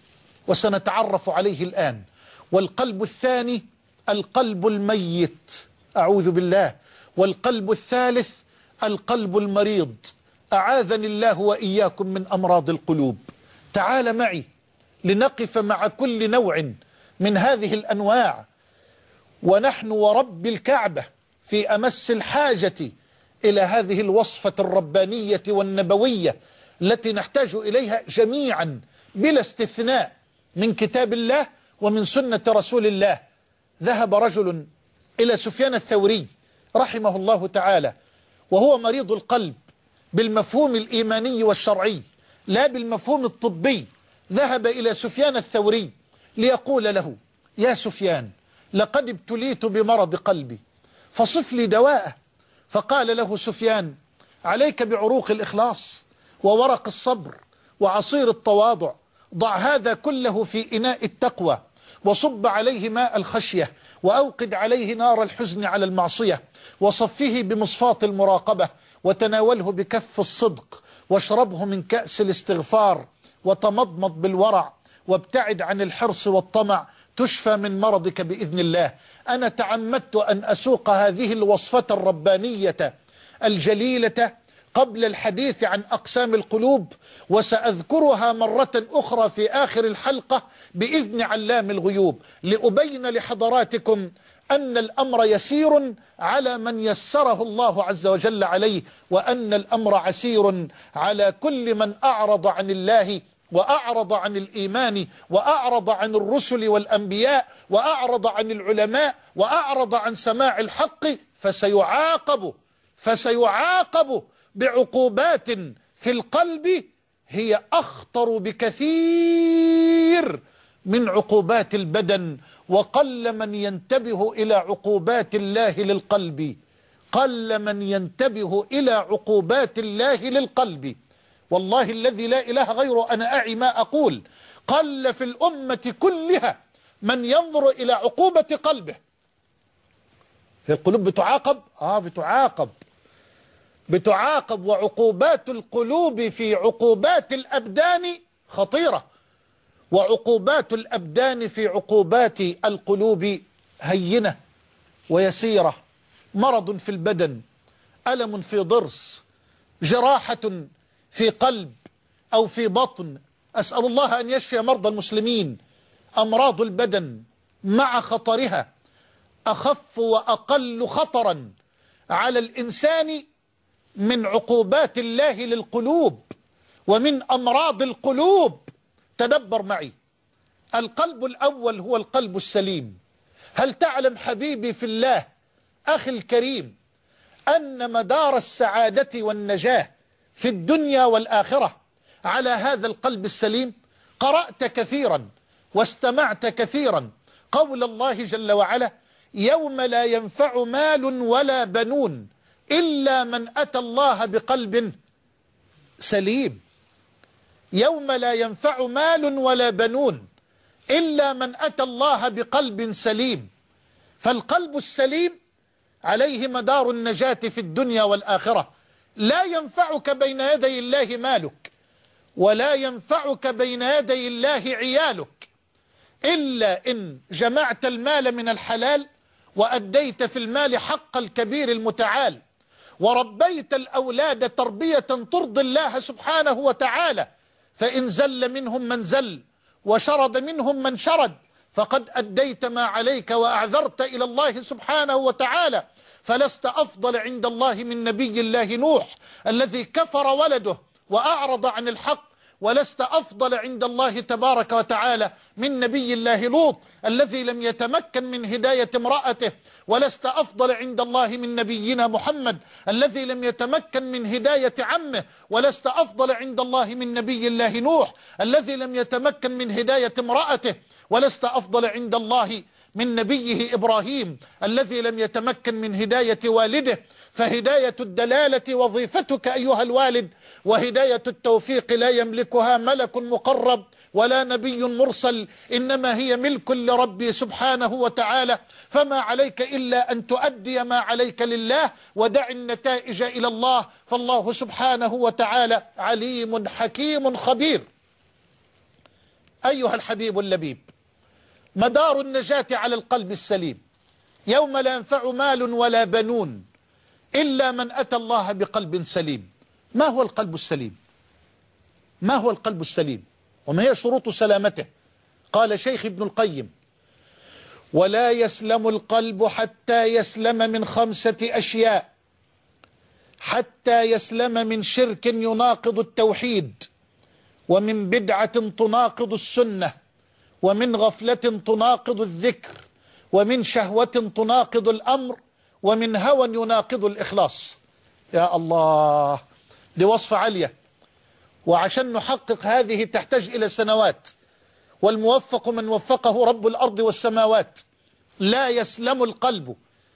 وسنتعرف عليه الآن. والقلب الثاني القلب الميت، أعوذ بالله. والقلب الثالث القلب المريض، أعاذني الله وإياكم من أمراض القلوب. تعال معي لنقف مع كل نوع من هذه الأنواع، ونحن ورب الكعبة في أمس الحاجة إلى هذه الوصفة الربانية والنبوية التي نحتاج إليها جميعا بلا استثناء من كتاب الله ومن سنة رسول الله. ذهب رجل إلى سفيان الثوري رحمه الله تعالى وهو مريض القلب بالمفهوم الإيماني والشرعي لا بالمفهوم الطبي. ذهب إلى سفيان الثوري ليقول له: يا سفيان، لقد ابتليت بمرض قلبي فصف لي دواءه. فقال له سفيان: عليك بعروق الإخلاص وورق الصبر وعصير التواضع، ضع هذا كله في إناء التقوى وصب عليه ماء الخشية وأوقد عليه نار الحزن على المعصية وصفه بمصفاة المراقبة وتناوله بكف الصدق واشربه من كأس الاستغفار وتمضمض بالورع وابتعد عن الحرص والطمع، تشفى من مرضك بإذن الله. أنا تعمدت أن أسوق هذه الوصفة الربانية الجليلة قبل الحديث عن أقسام القلوب، وسأذكرها مرة أخرى في آخر الحلقة بإذن علام الغيوب، لأبين لحضراتكم أن الأمر يسير على من يسره الله عز وجل عليه، وأن الأمر عسير على كل من أعرض عن الله وأعرض عن الإيمان وأعرض عن الرسل والأنبياء وأعرض عن العلماء وأعرض عن سماع الحق، فسيعاقب فسيعاقب بعقوبات في القلب هي أخطر بكثير من عقوبات البدن. وقل من ينتبه إلى عقوبات الله للقلب، قل من ينتبه إلى عقوبات الله للقلب. والله الذي لا إله غيره أنا أعي ما أقول، قل في الأمة كلها من ينظر إلى عقوبة قلبه. هي القلوب بتعاقب؟ آه بتعاقب بتعاقب وعقوبات القلوب في عقوبات الأبدان خطيرة، وعقوبات الأبدان في عقوبات القلوب هينة ويسيرة. مرض في البدن، ألم في ضرس، جراحة في قلب أو في بطن، أسأل الله أن يشفي مرضى المسلمين. أمراض البدن مع خطرها أخف وأقل خطرا على الإنسان من عقوبات الله للقلوب ومن أمراض القلوب. تدبر معي. القلب الأول هو القلب السليم. هل تعلم حبيبي في الله أخي الكريم أن مدار السعادة والنجاة في الدنيا والآخرة على هذا القلب السليم؟ قرأت كثيرا واستمعت كثيرا قول الله جل وعلا: يوم لا ينفع مال ولا بنون إلا من أتى الله بقلب سليم. يوم لا ينفع مال ولا بنون إلا من أتى الله بقلب سليم. فالقلب السليم عليه مدار النجاة في الدنيا والآخرة. لا ينفعك بين يدي الله مالك، ولا ينفعك بين يدي الله عيالك، إلا إن جمعت المال من الحلال وأديت في المال حق الكبير المتعال، وربيت الأولاد تربية ترضي الله سبحانه وتعالى. فإن زل منهم من زل وشرد منهم من شرد فقد أديت ما عليك وأعذرت إلى الله سبحانه وتعالى. فلست أفضل عند الله من نبي الله نوح الذي كفر ولده وأعرض عن الحق، ولست أفضل عند الله تبارك وتعالى من نبي الله لوط الذي لم يتمكن من هداية امرأته، ولست أفضل عند الله من نبينا محمد الذي لم يتمكن من هداية عمه، ولست أفضل عند الله من نبي الله نوح الذي لم يتمكن من هداية امرأته، ولست أفضل عند الله من نبيه إبراهيم الذي لم يتمكن من هداية والده. فهداية الدلالة وظيفتك أيها الوالد، وهداية التوفيق لا يملكها ملك مقرب ولا نبي مرسل، إنما هي ملك لربي سبحانه وتعالى. فما عليك إلا أن تؤدي ما عليك لله ودع النتائج إلى الله، فالله سبحانه وتعالى عليم حكيم خبير. أيها الحبيب اللبيب، مدار النجاة على القلب السليم، يوم لا ينفع مال ولا بنون إلا من أتى الله بقلب سليم. ما هو القلب السليم؟ ما هو القلب السليم وما هي شروط سلامته؟ قال شيخ ابن القيم: ولا يسلم القلب حتى يسلم من خمسة أشياء: حتى يسلم من شرك يناقض التوحيد، ومن بدعة تناقض السنة، ومن غفلة تناقض الذكر، ومن شهوة تناقض الأمر، ومن هوى يناقض الإخلاص. يا الله، دي وصفة عالية، وعشان نحقق هذه تحتاج إلى سنوات، والموفق من وفقه رب الأرض والسماوات. لا يسلم القلب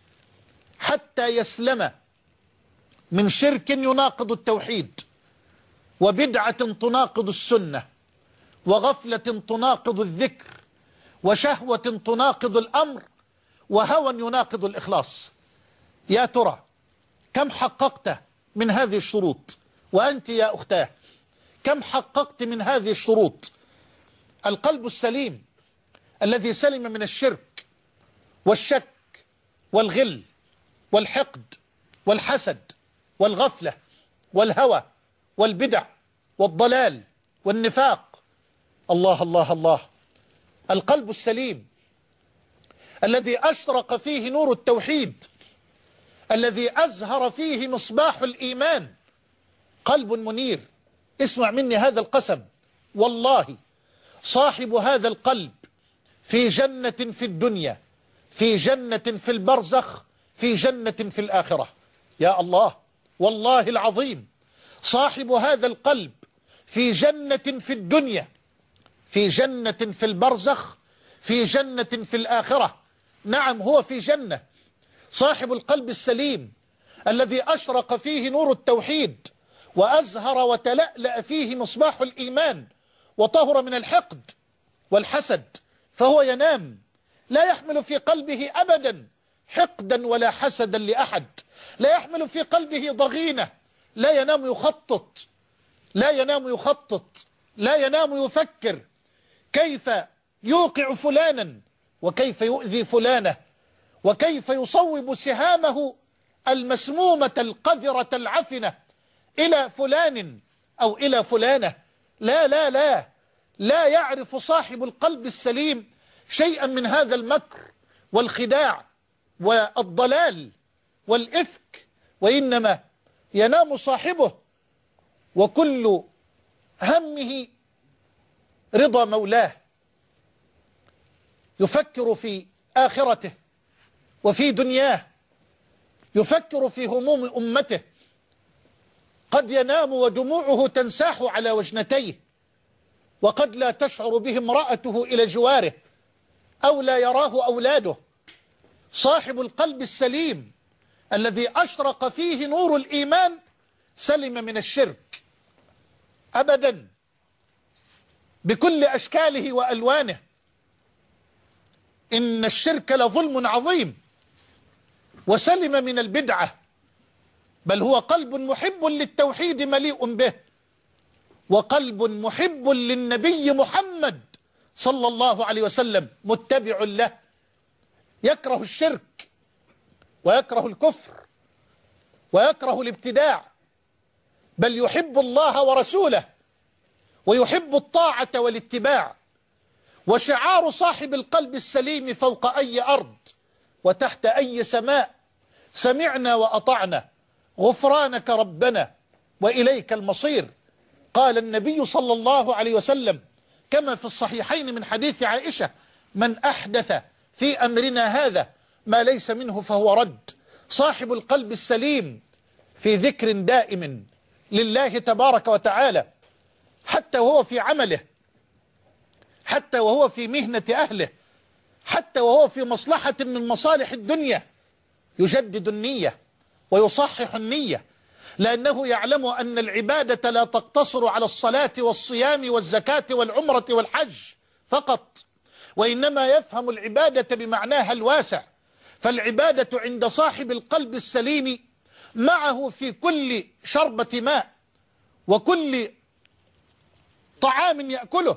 حتى يسلم من شرك يناقض التوحيد، وبدعة تناقض السنة، وغفلة تناقض الذكر، وشهوة تناقض الأمر، وهوى يناقض الإخلاص. يا ترى كم حققت من هذه الشروط؟ وأنت يا أختاه كم حققت من هذه الشروط؟ القلب السليم الذي سلم من الشرك والشك والغل والحقد والحسد والغفلة والهوى والبدع والضلال والنفاق. الله الله الله. القلب السليم الذي أشرق فيه نور التوحيد، الذي أزهر فيه مصباح الإيمان، قلب منير. اسمع مني هذا القسم، والله صاحب هذا القلب في جنة في الدنيا، في جنة في البرزخ، في جنة في الآخرة. يا الله، والله العظيم صاحب هذا القلب في جنة في الدنيا، في جنة في البرزخ، في جنة في الآخرة. نعم، هو في جنة. صاحب القلب السليم الذي أشرق فيه نور التوحيد، وأزهر وتلألأ فيه مصباح الإيمان، وطهر من الحقد والحسد، فهو ينام لا يحمل في قلبه أبدا حقدا ولا حسدا لأحد، لا يحمل في قلبه ضغينة، لا ينام يخطط، لا ينام يخطط، لا ينام يفكر كيف يوقع فلانا، وكيف يؤذي فلانة، وكيف يصوب سهامه المسمومة القذرة العفنة إلى فلان أو إلى فلانة. لا لا لا لا يعرف صاحب القلب السليم شيئا من هذا المكر والخداع والضلال والإفك، وإنما ينام صاحبه وكل همه رضا مولاه، يفكر في آخرته وفي دنياه، يفكر في هموم أمته. قد ينام ودموعه تنساح على وجنتيه، وقد لا تشعر به امرأته إلى جواره، أو لا يراه أولاده. صاحب القلب السليم الذي أشرق فيه نور الإيمان سلم من الشرك أبدا بكل أشكاله وألوانه. إن الشرك لظلم عظيم. وسلم من البدعة، بل هو قلب محب للتوحيد مليء به، وقلب محب للنبي محمد صلى الله عليه وسلم متبع له، يكره الشرك ويكره الكفر ويكره الابتداع، بل يحب الله ورسوله ويحب الطاعة والاتباع. وشعار صاحب القلب السليم فوق أي أرض وتحت أي سماء: سمعنا وأطعنا غفرانك ربنا وإليك المصير. قال النبي صلى الله عليه وسلم كما في الصحيحين من حديث عائشة: من أحدث في أمرنا هذا ما ليس منه فهو رد. صاحب القلب السليم في ذكر دائم لله تبارك وتعالى، حتى وهو في عمله، حتى وهو في مهنة أهله، حتى وهو في مصلحة من مصالح الدنيا، يجدد النية ويصحح النية، لأنه يعلم أن العبادة لا تقتصر على الصلاة والصيام والزكاة والعمرة والحج فقط، وإنما يفهم العبادة بمعناها الواسع. فالعبادة عند صاحب القلب السليم معه في كل شربة ماء، وكل طعام يأكله،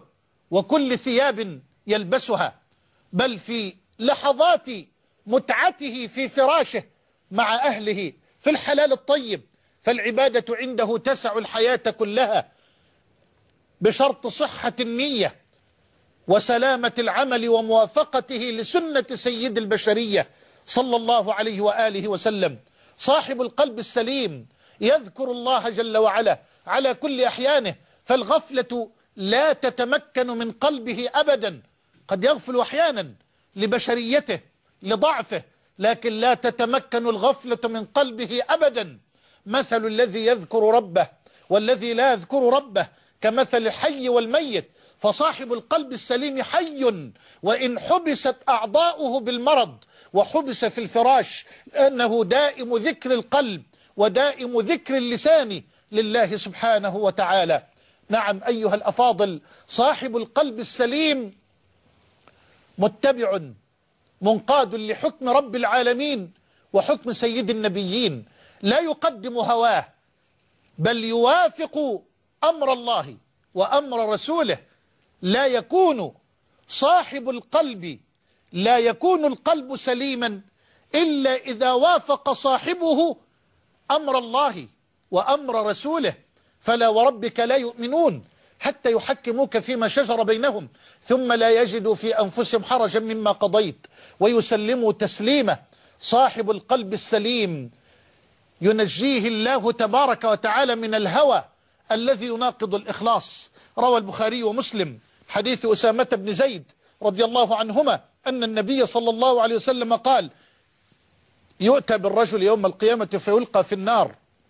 وكل ثياب يلبسها، بل في لحظات متعته في فراشه مع أهله في الحلال الطيب. فالعبادة عنده تسع الحياة كلها بشرط صحة النية وسلامة العمل وموافقته لسنة سيد البشرية صلى الله عليه وآله وسلم. صاحب القلب السليم يذكر الله جل وعلا على كل أحيانه، فالغفلة لا تتمكن من قلبه أبدا. قد يغفل أحيانا لبشريته لضعفه، لكن لا تتمكن الغفلة من قلبه أبدا. مثل الذي يذكر ربه والذي لا يذكر ربه كمثل الحي والميت. فصاحب القلب السليم حي وإن حبست أعضاؤه بالمرض وحبس في الفراش، لأنه دائم ذكر القلب ودائم ذكر اللسان لله سبحانه وتعالى. نعم أيها الأفاضل، صاحب القلب السليم متبع منقاد لحكم رب العالمين وحكم سيد النبيين، لا يقدم هواه بل يوافق أمر الله وأمر رسوله. لا يكون صاحب القلب لا يكون القلب سليما إلا إذا وافق صاحبه أمر الله وأمر رسوله. فلا وربك لا يؤمنون حتى يحكموك فيما شجر بينهم ثم لا يجدوا في أنفسهم حرجا مما قضيت ويسلموا تسليما. صاحب القلب السليم ينجيه الله تبارك وتعالى من الهوى الذي يناقض الإخلاص. روى البخاري ومسلم حديث أسامة بن زيد رضي الله عنهما أن النبي صلى الله عليه وسلم قال: يؤتى بالرجل يوم القيامة فيلقى في النار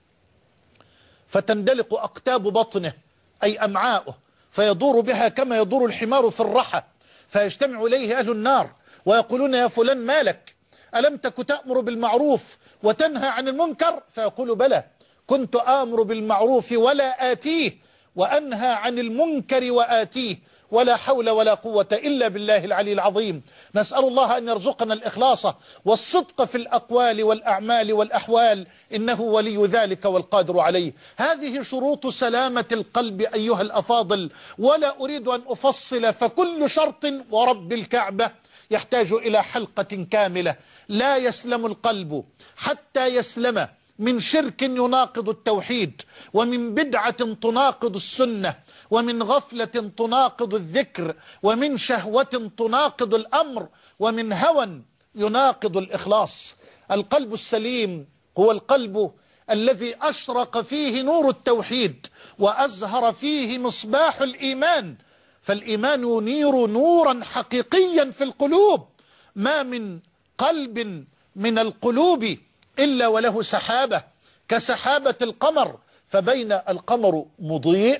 فتندلق أقتاب بطنه أي أمعاؤه فيدور بها كما يدور الحمار في الرحى، فيجتمع إليه أهل النار ويقولون: يا فلان مالك؟ ألم تك تأمر بالمعروف وتنهى عن المنكر؟ فيقول: بلى، كنت آمر بالمعروف ولا آتيه وأنهى عن المنكر وآتيه، ولا حول ولا قوة إلا بالله العلي العظيم. نسأل الله أن يرزقنا الإخلاص والصدق في الأقوال والأعمال والأحوال، إنه ولي ذلك والقادر عليه. هذه شروط سلامة القلب أيها الأفاضل، ولا أريد أن أفصل، فكل شرط ورب الكعبة يحتاج إلى حلقة كاملة. لا يسلم القلب حتى يسلم من شرك يناقض التوحيد، ومن بدعة تناقض السنة، ومن غفلة تناقض الذكر، ومن شهوة تناقض الأمر، ومن هوى يناقض الإخلاص. القلب السليم هو القلب الذي أشرق فيه نور التوحيد وأزهر فيه مصباح الإيمان. فالإيمان ينير نورا حقيقيا في القلوب. ما من قلب من القلوب إلا وله سحابة كسحابة القمر، فبين القمر مضيء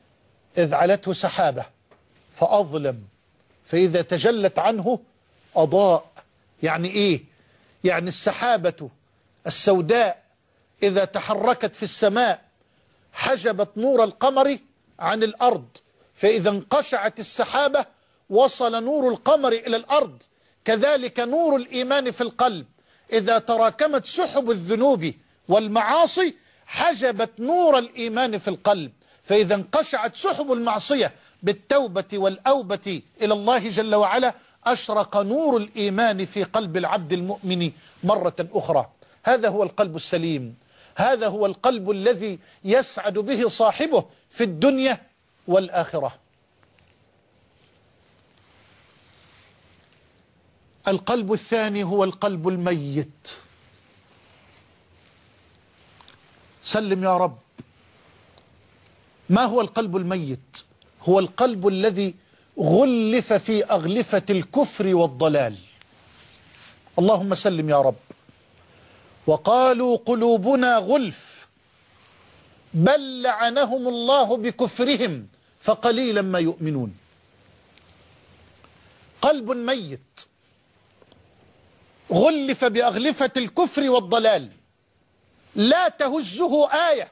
إذ علته سحابة فأظلم، فإذا تجلت عنه أضاء. يعني إيه؟ يعني السحابة السوداء إذا تحركت في السماء حجبت نور القمر عن الأرض، فإذا انقشعت السحابة وصل نور القمر إلى الأرض. كذلك نور الإيمان في القلب إذا تراكمت سحب الذنوب والمعاصي حجبت نور الإيمان في القلب، فإذا انقشعت سحب المعصية بالتوبة والأوبة إلى الله جل وعلا أشرق نور الإيمان في قلب العبد المؤمن مرة أخرى. هذا هو القلب السليم، هذا هو القلب الذي يسعد به صاحبه في الدنيا والآخرة. القلب الثاني هو القلب الميت. سلم يا رب. ما هو القلب الميت؟ هو القلب الذي غلف في أغلفة الكفر والضلال. اللهم سلم يا رب. وقالوا قلوبنا غلف بل لعنهم الله بكفرهم فقليلا ما يؤمنون. قلب ميت غلف بأغلفة الكفر والضلال، لا تهزه آية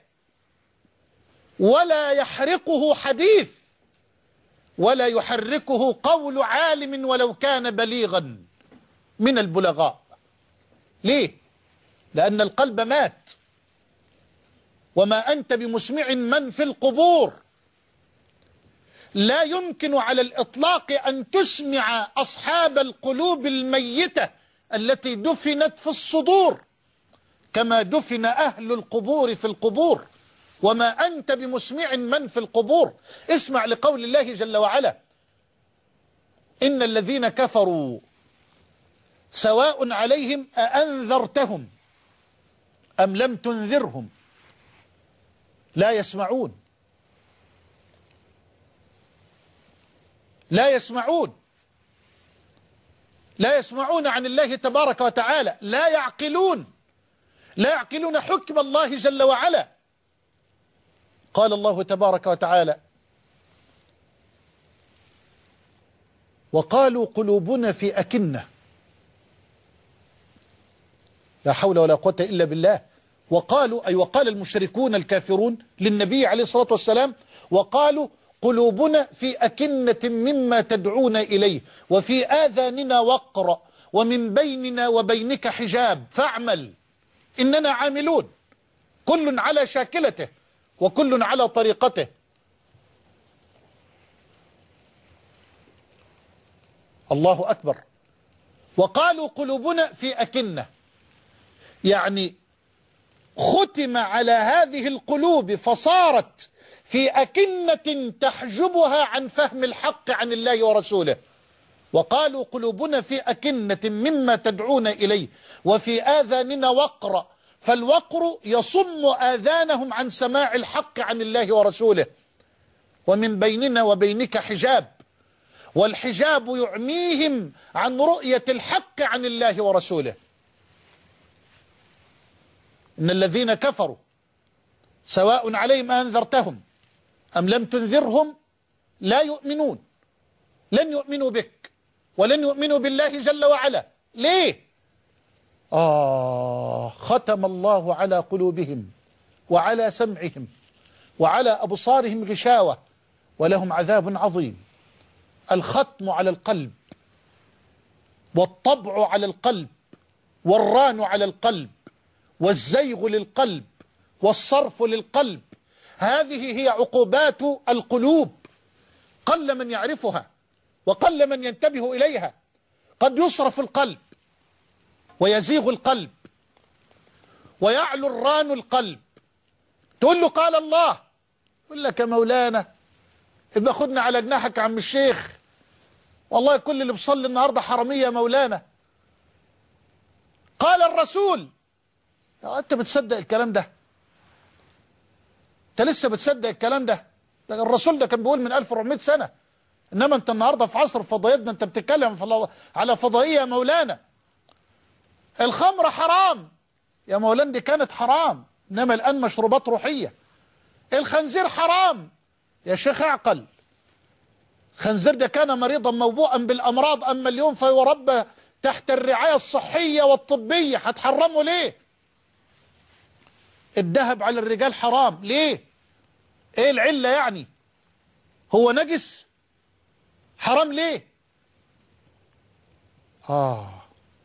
ولا يحرقه حديث ولا يحركه قول عالم ولو كان بليغا من البلغاء. ليه؟ لأن القلب مات، وما أنت بمسمع من في القبور. لا يمكن على الإطلاق أن تسمع أصحاب القلوب الميتة التي دفنت في الصدور كما دفن أهل القبور في القبور، وما أنت بمسمع من في القبور. اسمع لقول الله جل وعلا: إن الذين كفروا سواء عليهم أأنذرتهم أم لم تنذرهم لا يسمعون. لا يسمعون لا يسمعون عن الله تبارك وتعالى، لا يعقلون لا يعقلون حكم الله جل وعلا. قال الله تبارك وتعالى: وقالوا قلوبنا في أكنة. لا حول ولا قوة إلا بالله. وقالوا أي وقال المشركون الكافرون للنبي عليه الصلاة والسلام: وقالوا قلوبنا في أكنة مما تدعون إليه وفي آذاننا وقر ومن بيننا وبينك حجاب فاعمل إننا عاملون. كل على شاكلته وكل على طريقته. الله أكبر. وقالوا قلوبنا في أكنة، يعني ختم على هذه القلوب فصارت في أكنة تحجبها عن فهم الحق عن الله ورسوله. وقالوا قلوبنا في أكنة مما تدعون إليه وفي آذاننا وقر، فالوقر يصم آذانهم عن سماع الحق عن الله ورسوله. ومن بيننا وبينك حجاب، والحجاب يعميهم عن رؤية الحق عن الله ورسوله. إن الذين كفروا سواء عليهم أنذرتهم أم لم تنذرهم لا يؤمنون. لن يؤمنوا بك ولن يؤمنوا بالله جل وعلا. ليه؟ آه ختم الله على قلوبهم وعلى سمعهم وعلى أبصارهم غشاوة ولهم عذاب عظيم. الختم على القلب والطبع على القلب والران على القلب والزيغ للقلب والصرف للقلب، هذه هي عقوبات القلوب. قل من يعرفها وقل من ينتبه إليها. قد يصرف القلب ويزيغ القلب ويعلو الران القلب. تقول له قال الله، يقول لك يا مولانا ابقى خدنا على جناحك يا عم الشيخ، والله كل اللي بيصلي النهارده حرامية يا مولانا. قال الرسول، انت بتصدق الكلام ده؟ انت لسه بتصدق الكلام ده؟ ده الرسول ده كان بيقول من ألف وأربعمائة سنة، انما انت النهارده في عصر فضائيتنا انت بتتكلم على فضائية يا مولانا. الخمر حرام يا مولانا، دي كانت حرام انما الان مشروبات روحية. الخنزير حرام يا شيخ اعقل. الخنزير ده كان مريضا موبوءا بالامراض، اما اليوم فهو رب تحت الرعاية الصحية والطبية، هتحرمه ليه؟ الذهب على الرجال حرام ليه؟ ايه العلة يعني؟ هو نجس؟ حرام ليه؟ آه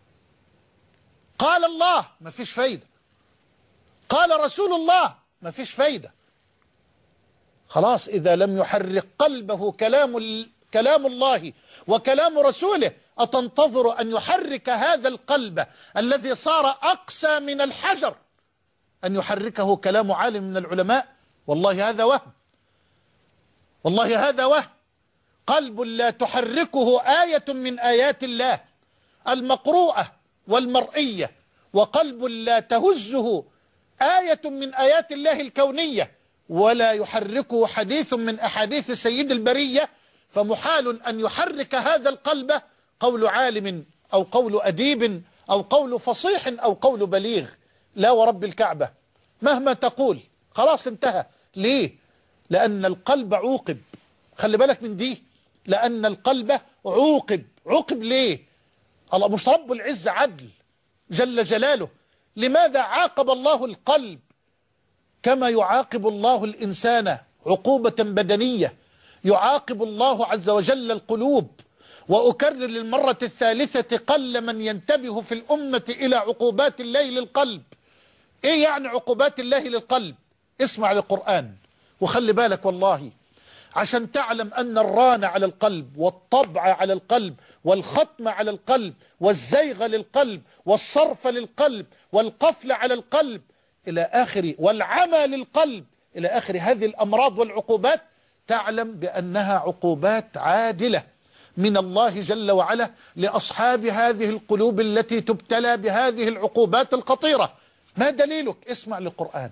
قال الله مفيش فايدة، قال رسول الله مفيش فايدة. خلاص إذا لم يحرك قلبه كلام كلام الله وكلام رسوله، أتنتظر أن يحرك هذا القلب الذي صار أقسى من الحجر أن يحركه كلام عالم من العلماء؟ والله هذا وهم، والله هذا وهم. قلب لا تحركه آية من آيات الله المقروءة والمرئية، وقلب لا تهزه آية من آيات الله الكونية، ولا يحركه حديث من أحاديث سيد البرية، فمحال أن يحرك هذا القلب قول عالم أو قول أديب أو قول فصيح أو قول بليغ. لا ورب الكعبة مهما تقول خلاص انتهى. ليه؟ لأن القلب عوقب. خلي بالك من دي، لأن القلب عوقب. عوقب ليه؟ الله مش رب العزة عدل جل جلاله. لماذا عاقب الله القلب كما يعاقب الله الإنسان عقوبة بدنية؟ يعاقب الله عز وجل القلوب. وأكرر للمرة الثالثة، قل من ينتبه في الأمة إلى عقوبات الله للقلب. إيه يعني عقوبات الله للقلب؟ اسمع للقرآن وخلي بالك، والله عشان تعلم أن الران على القلب والطبع على القلب والختم على القلب والزيغ للقلب والصرف للقلب والقفل على القلب إلى آخر والعمى للقلب إلى آخر هذه الأمراض والعقوبات، تعلم بأنها عقوبات عادلة من الله جل وعلا لأصحاب هذه القلوب التي تبتلى بهذه العقوبات الخطيرة. ما دليلك؟ اسمع للقرآن.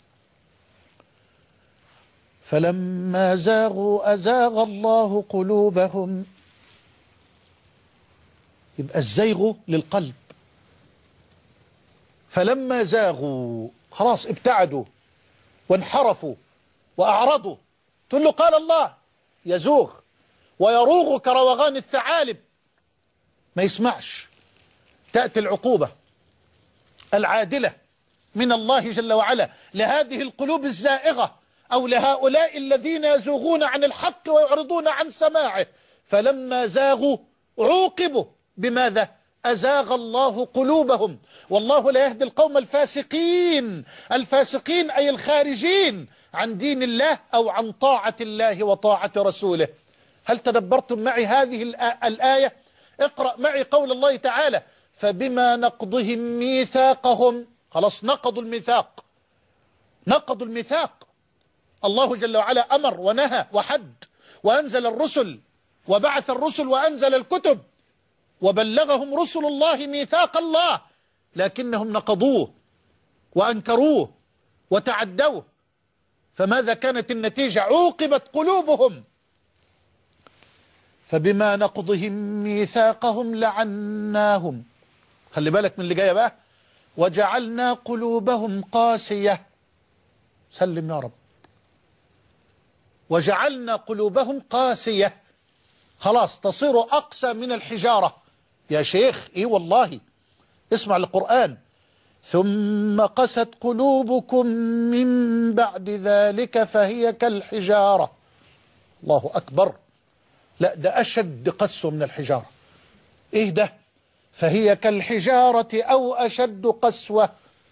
فلما زاغوا أزاغ الله قلوبهم. يبقى الزيغ للقلب. فلما زاغوا خلاص ابتعدوا وانحرفوا وأعرضوا، تقول له قال الله، يزوغ ويروغ كروغان الثعالب، ما يسمعش. تأتي العقوبة العادلة من الله جل وعلا لهذه القلوب الزائغة أو لهؤلاء الذين يزوغون عن الحق ويعرضون عن سماعه. فلما زاغوا عوقبوا بماذا؟ أزاغ الله قلوبهم. والله لا يهدي القوم الفاسقين. الفاسقين أي الخارجين عن دين الله أو عن طاعة الله وطاعة رسوله. هل تدبرتم معي هذه الآية؟ اقرأ معي قول الله تعالى: فبما نقضهم ميثاقهم. خلاص نقضوا الميثاق، نقضوا الميثاق. الله جل وعلا أمر ونهى وحد وأنزل الرسل وبعث الرسل وأنزل الكتب وبلغهم رسل الله ميثاق الله، لكنهم نقضوه وأنكروه وتعدوه. فماذا كانت النتيجة؟ عوقبت قلوبهم. فبما نقضهم ميثاقهم لعناهم. خلي بالك من اللي جايه بقى. وجعلنا قلوبهم قاسية. سلم يا رب. وجعلنا قلوبهم قاسية، خلاص تصير أقسى من الحجارة. يا شيخ إيه والله، اسمع القرآن. ثم قست قلوبكم من بعد ذلك فهي كالحجارة. الله أكبر. لا ده أشد قسوة من الحجارة. إيه ده؟ فهي كالحجارة أو أشد قسوة.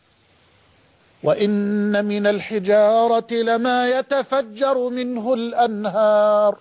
وإن من الحجارة لما يتفجر منه الأنهار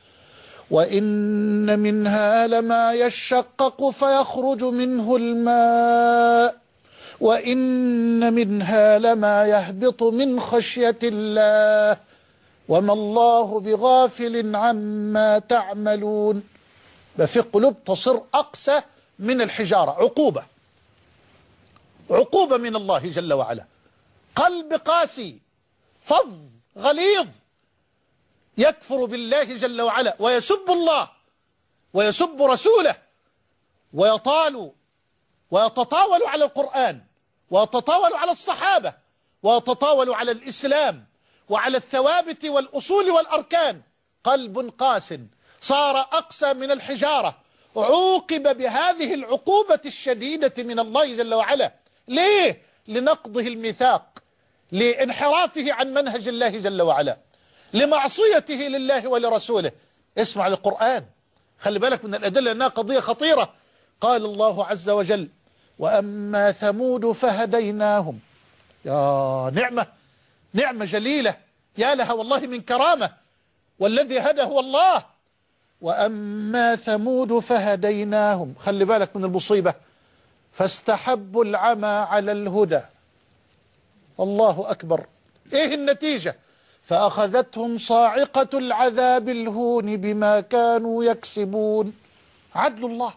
وإن منها لما يشقق فيخرج منه الماء وإن منها لما يهبط من خشية الله وما الله بغافل عما تعملون. ففي قلوب تصير أقسى من الحجارة. عقوبة، عقوبة من الله جل وعلا. قلب قاسي فظ غليظ يكفر بالله جل وعلا ويسب الله ويسب رسوله ويطال ويتطاول على القرآن ويتطاول على الصحابة ويتطاول على الإسلام وعلى الثوابت والأصول والأركان. قلب قاس صار أقسى من الحجارة، عوقب بهذه العقوبة الشديدة من الله جل وعلا. ليه؟ لنقضه الميثاق، لانحرافه عن منهج الله جل وعلا، لمعصيته لله ولرسوله. اسمع للقرآن، خلي بالك من الأدلة لأنها قضية خطيرة. قال الله عز وجل: وأما ثمود فهديناهم. يا نعمة، نعمة جليلة، يا لها والله من كرامة، والذي هدى هو الله. وأما ثمود فهديناهم، خلي بالك من المصيبة، فاستحبوا العمى على الهدى. الله أكبر. إيه النتيجة؟ فأخذتهم صاعقة العذاب الهون بما كانوا يكسبون. عدل الله،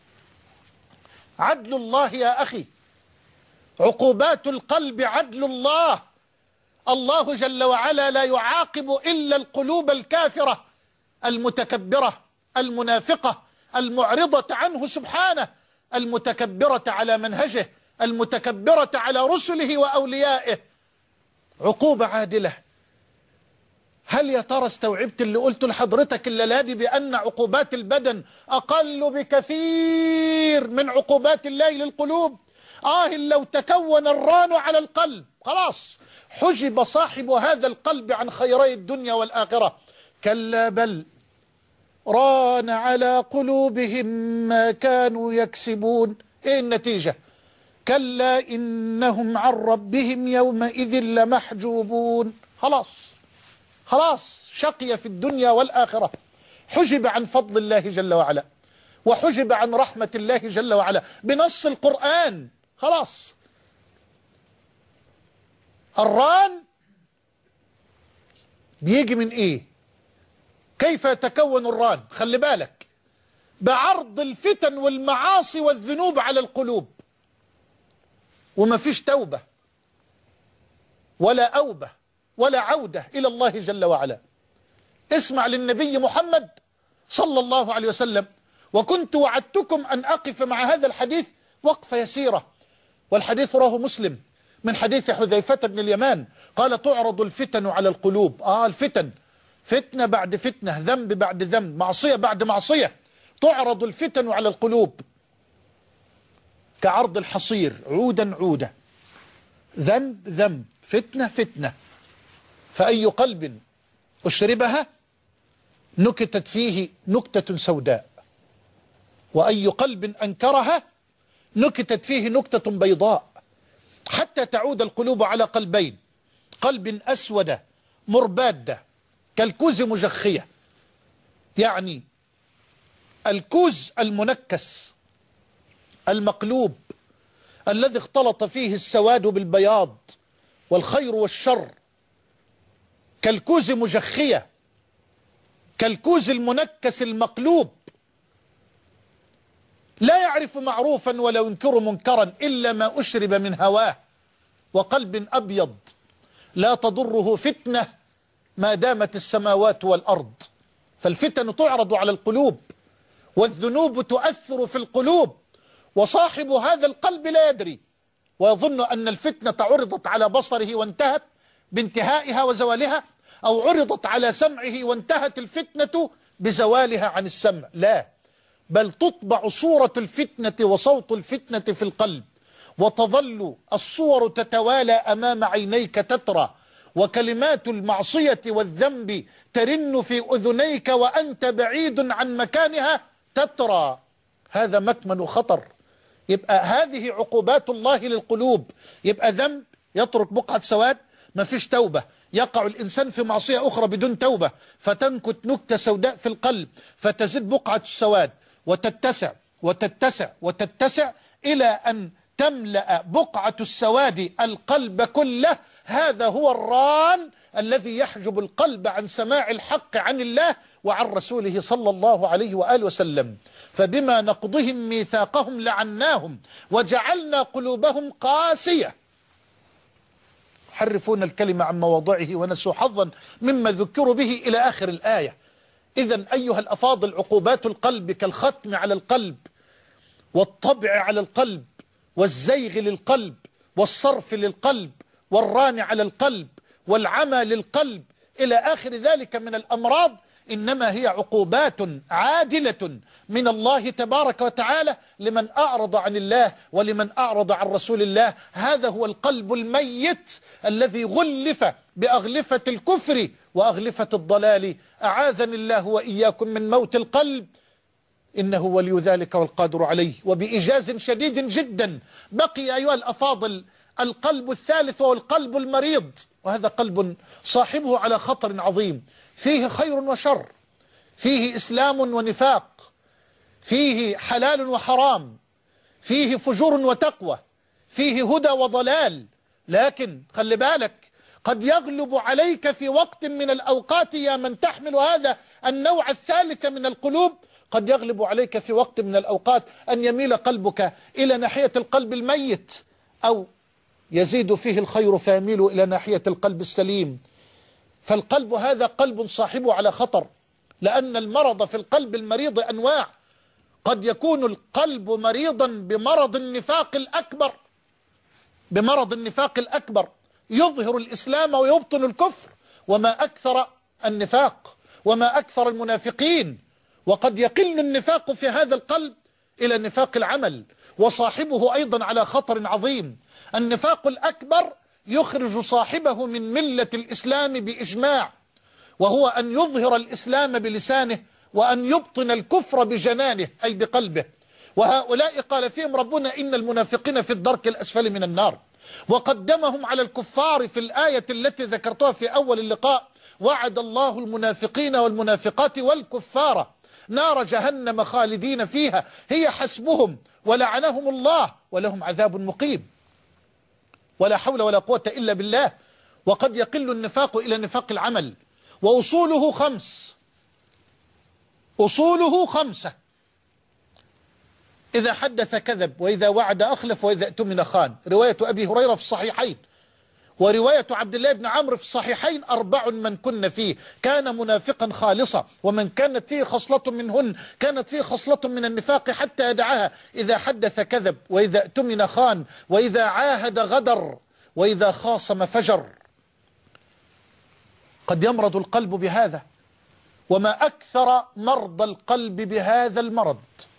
عدل الله يا أخي. عقوبات القلب عدل الله. الله جل وعلا لا يعاقب إلا القلوب الكافرة المتكبرة المنافقة المعرضة عنه سبحانه، المتكبرة على منهجه، المتكبرة على رسله وأوليائه. عقوبة عادلة. هل يا ترى استوعبت اللي قلته لحضرتك الليلة دي بأن عقوبات البدن أقل بكثير من عقوبات الله للقلوب؟ آه لو تكون الران على القلب خلاص حجب صاحب هذا القلب عن خيري الدنيا والآخرة. كلا بل ران على قلوبهم ما كانوا يكسبون. إيه النتيجة؟ كلا إنهم عن ربهم يومئذ لمحجوبون. خلاص خلاص شقي في الدنيا والآخرة، حجب عن فضل الله جل وعلا، وحجب عن رحمة الله جل وعلا بنص القرآن. خلاص. الران بيجي من ايه؟ كيف يتكون الران؟ خلي بالك، بعرض الفتن والمعاصي والذنوب على القلوب، وما فيش توبة ولا أوبة ولا عودة إلى الله جل وعلا. اسمع للنبي محمد صلى الله عليه وسلم، وكنت وعدتكم أن أقف مع هذا الحديث وقفة يسيرة، والحديث رواه مسلم من حديث حذيفة بن اليمان قال: تعرض الفتن على القلوب. آه الفتن، فتنة بعد فتنة، ذنب بعد ذنب، معصية بعد معصية، تعرض الفتن على القلوب كعرض الحصير، عودا عودا، ذنب ذنب، فتنة فتنة، فأي قلب أشربها نكتت فيه نكتة سوداء، وأي قلب أنكرها نكتت فيه نكتة بيضاء، حتى تعود القلوب على قلبين: قلب أسود مرباد كالكوز مجخية، يعني الكوز المنكس المقلوب الذي اختلط فيه السواد بالبياض والخير والشر، كالكوز مجخية، كالكوز المنكس المقلوب، لا يعرف معروفا ولا ينكر منكرا إلا ما أشرب من هواه، وقلب أبيض لا تضره فتنة ما دامت السماوات والأرض. فالفتن تعرض على القلوب، والذنوب تؤثر في القلوب، وصاحب هذا القلب لا يدري، ويظن أن الفتنة عرضت على بصره وانتهت بانتهائها وزوالها، أو عرضت على سمعه وانتهت الفتنة بزوالها عن السمع. لا، بل تطبع صورة الفتنة وصوت الفتنة في القلب، وتظل الصور تتوالى أمام عينيك تترى، وكلمات المعصية والذنب ترن في أذنيك وأنت بعيد عن مكانها تترى. هذا مكمن الخطر. يبقى هذه عقوبات الله للقلوب. يبقى ذنب يترك بقعة سواد، ما فيش توبة، يقع الإنسان في معصية أخرى بدون توبة، فتنكت نكتة سوداء في القلب، فتزيد بقعة السواد وتتسع وتتسع وتتسع إلى أن تملأ بقعة السواد القلب كله. هذا هو الران الذي يحجب القلب عن سماع الحق عن الله وعن رسوله صلى الله عليه وآله وسلم. فبما نقضهم ميثاقهم لعناهم وجعلنا قلوبهم قاسية، يحرفون الكلمة عن مواضعه ونسوا حظا مما ذكروا به إلى آخر الآية. إذن أيها الأفاضل، عقوبات القلب كالختم على القلب، والطبع على القلب، والزيغ للقلب، والصرف للقلب، والران على القلب، والعمى للقلب، إلى آخر ذلك من الأمراض، إنما هي عقوبات عاجلة من الله تبارك وتعالى لمن أعرض عن الله ولمن أعرض عن رسول الله. هذا هو القلب الميت الذي غلف بأغلفة الكفر وأغلفة الضلال. أعاذني الله وإياكم من موت القلب، إنه ولي ذلك والقادر عليه. وبإيجاز شديد جدا بقي أيها الأفاضل القلب الثالث، وهو القلب المريض، وهذا قلب صاحبه على خطر عظيم، فيه خير وشر، فيه إسلام ونفاق، فيه حلال وحرام، فيه فجور وتقوى، فيه هدى وضلال. لكن خلي بالك، قد يغلب عليك في وقت من الأوقات يا من تحمل هذا النوع الثالث من القلوب، قد يغلب عليك في وقت من الأوقات أن يميل قلبك إلى ناحية القلب الميت، أو يزيد فيه الخير فيميل إلى ناحية القلب السليم. فالقلب هذا قلب صاحبه على خطر، لأن المرض في القلب المريض أنواع. قد يكون القلب مريضا بمرض النفاق الأكبر، بمرض النفاق الأكبر، يظهر الإسلام ويبطن الكفر، وما أكثر النفاق وما أكثر المنافقين. وقد يقل النفاق في هذا القلب إلى نفاق العمل، وصاحبه أيضا على خطر عظيم. النفاق الأكبر يخرج صاحبه من ملة الإسلام بإجماع، وهو أن يظهر الإسلام بلسانه وأن يبطن الكفر بجنانه أي بقلبه. وهؤلاء قال فيهم ربنا: إن المنافقين في الدرك الأسفل من النار. وقدمهم على الكفار في الآية التي ذكرتها في أول اللقاء: وعد الله المنافقين والمنافقات والكفار نار جهنم خالدين فيها هي حسبهم ولعنهم الله ولهم عذاب مقيم. ولا حول ولا قوة إلا بالله. وقد يقل النفاق إلى نفاق العمل، وأصوله خمس، أصوله خمسة: إذا حدث كذب، وإذا وعد أخلف، وإذا اؤتمن خان. رواية أبي هريرة في الصحيحين، ورواية عبد الله بن عمرو في الصحيحين: أربع من كن فيه كان منافقا خالصا، ومن كانت فيه خصلة منهن كانت فيه خصلة من النفاق حتى يدعها: إذا حدث كذب، وإذا اؤتمن خان، وإذا عاهد غدر، وإذا خاصم فجر. قد يمرض القلب بهذا، وما أكثر مرضى القلب بهذا المرض.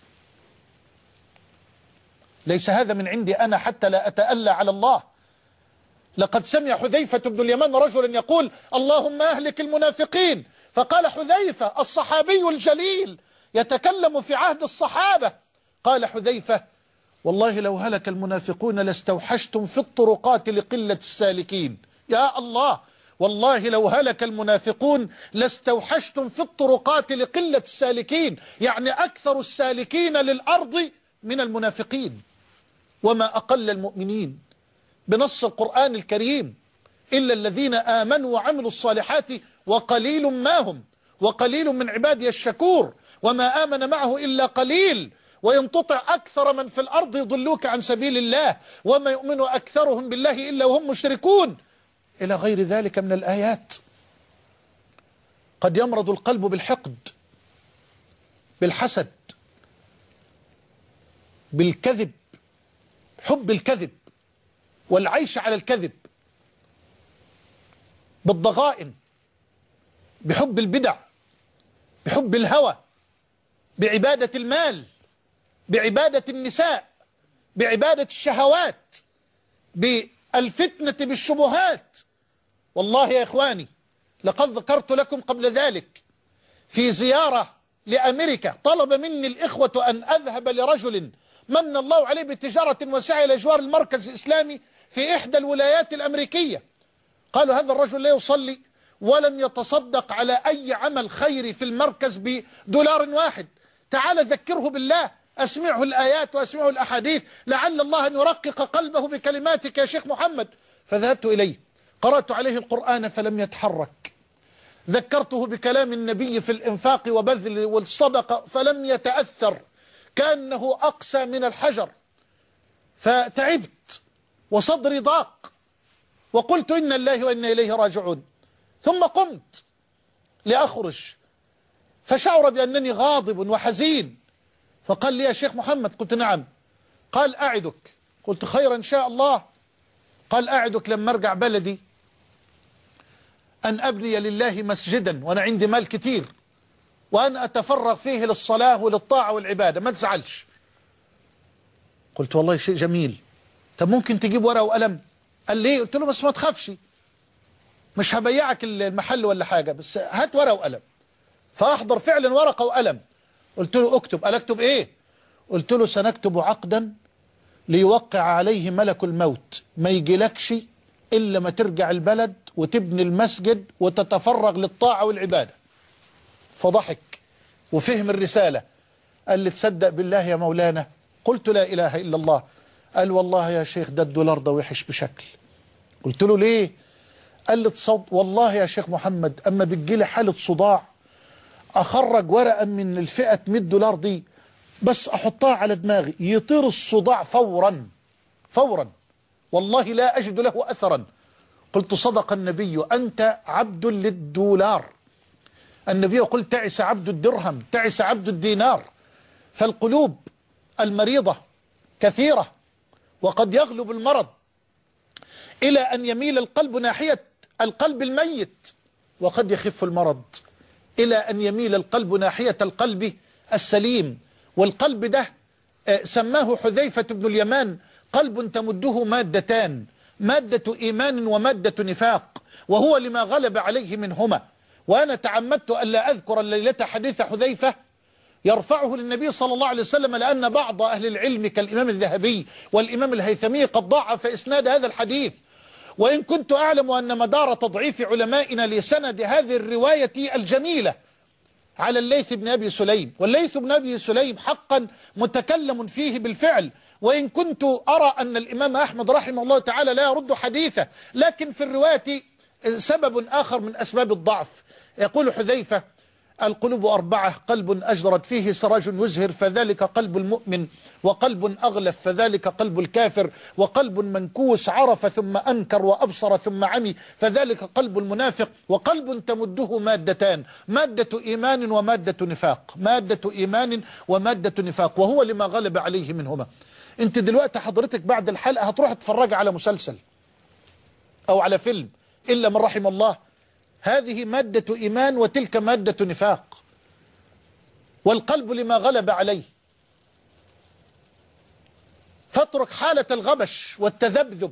ليس هذا من عندي أنا حتى لا أتألى على الله. لقد سمع حذيفة بن اليمان رجلا يقول: اللهم أهلك المنافقين. فقال حذيفة الصحابي الجليل يتكلم في عهد الصحابة، قال حذيفة: والله لو هلك المنافقون لاستوحشتم في الطرقات لقلة السالكين. يا الله، والله لو هلك المنافقون لاستوحشتم في الطرقات لقلة السالكين، يعني أكثر السالكين للأرض من المنافقين. وما أقل المؤمنين بنص القرآن الكريم: إلا الذين آمنوا وعملوا الصالحات وقليل ما هم، وقليل من عبادي الشكور، وما آمن معه إلا قليل، وإن تطع أكثر من في الأرض يضلوك عن سبيل الله، وما يؤمن أكثرهم بالله إلا وهم مشركون، إلى غير ذلك من الآيات. قد يمرض القلب بالحقد، بالحسد، بالكذب، حب الكذب والعيش على الكذب، بالضغائن، بحب البدع، بحب الهوى، بعبادة المال، بعبادة النساء، بعبادة الشهوات، بالفتنة بالشبهات. والله يا إخواني لقد ذكرت لكم قبل ذلك في زيارة لأمريكا، طلب مني الإخوة أن أذهب لرجل من الله عليه بالتجارة وسعي إلى جوار المركز الإسلامي في إحدى الولايات الأمريكية. قالوا هذا الرجل لا يصلي ولم يتصدق على أي عمل خيري في المركز بدولار واحد، تعال ذكره بالله، أسمعه الآيات وأسمعه الأحاديث، لعل الله أن يرقق قلبه بكلماتك يا شيخ محمد. فذهبت إليه، قرأت عليه القرآن فلم يتحرك، ذكرته بكلام النبي في الإنفاق وبذل والصدقة فلم يتأثر، كأنه أقسى من الحجر. فتعبت وصدري ضاق، وقلت إن الله وإنا إليه راجعون. ثم قمت لأخرج، فشعر بأنني غاضب وحزين، فقال لي: يا شيخ محمد. قلت: نعم. قال: أعدك. قلت: خير إن شاء الله. قال: أعدك لما أرجع بلدي أن أبني لله مسجدا، وأنا عندي مال كتير، وأن أتفرغ فيه للصلاة وللطاعة والعبادة، ما تزعلش. قلت: والله شيء جميل، طب ممكن تجيب ورقة وقلم؟ قال لي. قلت له: بس ما تخافش، مش هبيعك المحل ولا حاجة، بس هات ورقة وقلم. فأحضر فعلا ورقة وقلم. قلت له: اكتب. قال: اكتب ايه؟ قلت له: سنكتب عقدا ليوقع عليه ملك الموت، ما يجيلكش إلا ما ترجع البلد وتبني المسجد وتتفرغ للطاعة والعبادة. فضحك وفهم الرسالة. قال لي: تصدق بالله يا مولانا؟ قلت: لا إله إلا الله. قال: والله يا شيخ ده الدولار ده وحش بشكل. قلت له: ليه؟ قال لي: تصد والله يا شيخ محمد أما بتجيلي حالة صداع أخرج ورقة من الفئة مئة دولار دي بس أحطها على دماغي يطير الصداع فورا فورا، والله لا أجد له أثرا. قلت: صدق النبي، أنت عبد للدولار. النبي يقول: تعس عبد الدرهم، تعس عبد الدينار. فالقلوب المريضة كثيرة، وقد يغلب المرض إلى أن يميل القلب ناحية القلب الميت، وقد يخف المرض إلى أن يميل القلب ناحية القلب السليم. والقلب ده سماه حذيفة بن اليمان قلب تمده مادتان، مادة إيمان ومادة نفاق، وهو لما غلب عليه منهما. وأنا تعمدت ألا أذكر الليلة حديث حذيفة يرفعه للنبي صلى الله عليه وسلم، لأن بعض أهل العلم كالإمام الذهبي والإمام الهيثمي قد ضعف إسناد هذا الحديث. وإن كنت أعلم أن مدار تضعيف علمائنا لسند هذه الرواية الجميلة على الليث بن أبي سليم، والليث بن أبي سليم حقا متكلم فيه بالفعل، وإن كنت أرى أن الإمام أحمد رحمه الله تعالى لا يرد حديثه، لكن في الرواية سبب آخر من أسباب الضعف. يقول حذيفة: القلوب أربعة، قلب أجرد فيه سراج يزهر فذلك قلب المؤمن، وقلب أغلف فذلك قلب الكافر، وقلب منكوس عرف ثم أنكر وأبصر ثم عمي فذلك قلب المنافق، وقلب تمده مادتان، مادة إيمان ومادة نفاق، مادة إيمان ومادة نفاق، وهو لما غلب عليه منهما. انت دلوقتي حضرتك بعد الحلقة هتروح تتفرج على مسلسل أو على فيلم إلا من رحم الله، هذه مادة إيمان وتلك مادة نفاق، والقلب لما غلب عليه. فاترك حالة الغبش والتذبذب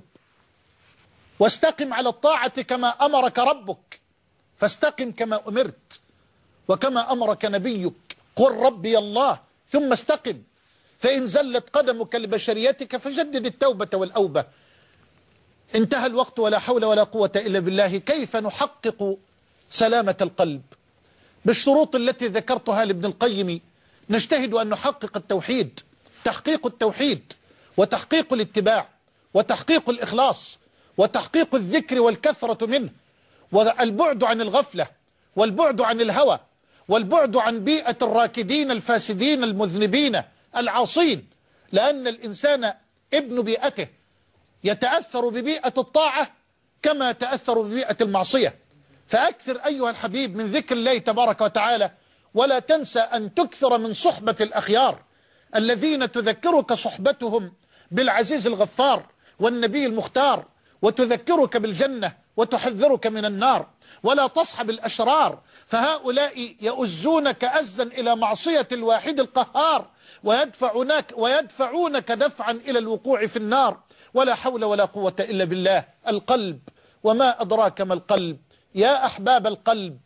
واستقم على الطاعة كما أمرك ربك، فاستقم كما أمرت وكما أمرك نبيك، قل ربي الله ثم استقم، فإن زلت قدمك لبشريتك فجدد التوبة والأوبة. انتهى الوقت ولا حول ولا قوة إلا بالله. كيف نحقق سلامة القلب؟ بالشروط التي ذكرتها لابن القيم نجتهد أن نحقق التوحيد، تحقيق التوحيد وتحقيق الاتباع وتحقيق الإخلاص وتحقيق الذكر والكثرة منه، والبعد عن الغفلة والبعد عن الهوى والبعد عن بيئة الراكدين الفاسدين المذنبين العاصين، لأن الإنسان ابن بيئته يتأثر ببيئة الطاعة كما يتأثر ببيئة المعصية. فأكثر أيها الحبيب من ذكر الله تبارك وتعالى، ولا تنسى أن تكثر من صحبة الأخيار الذين تذكرك صحبتهم بالعزيز الغفار والنبي المختار، وتذكرك بالجنة وتحذرك من النار. ولا تصحب الأشرار، فهؤلاء يؤزونك أزا إلى معصية الواحد القهار، ويدفعونك, ويدفعونك دفعا إلى الوقوع في النار. ولا حول ولا قوة إلا بالله. القلب، وما أدراك ما القلب يا أحباب القلب.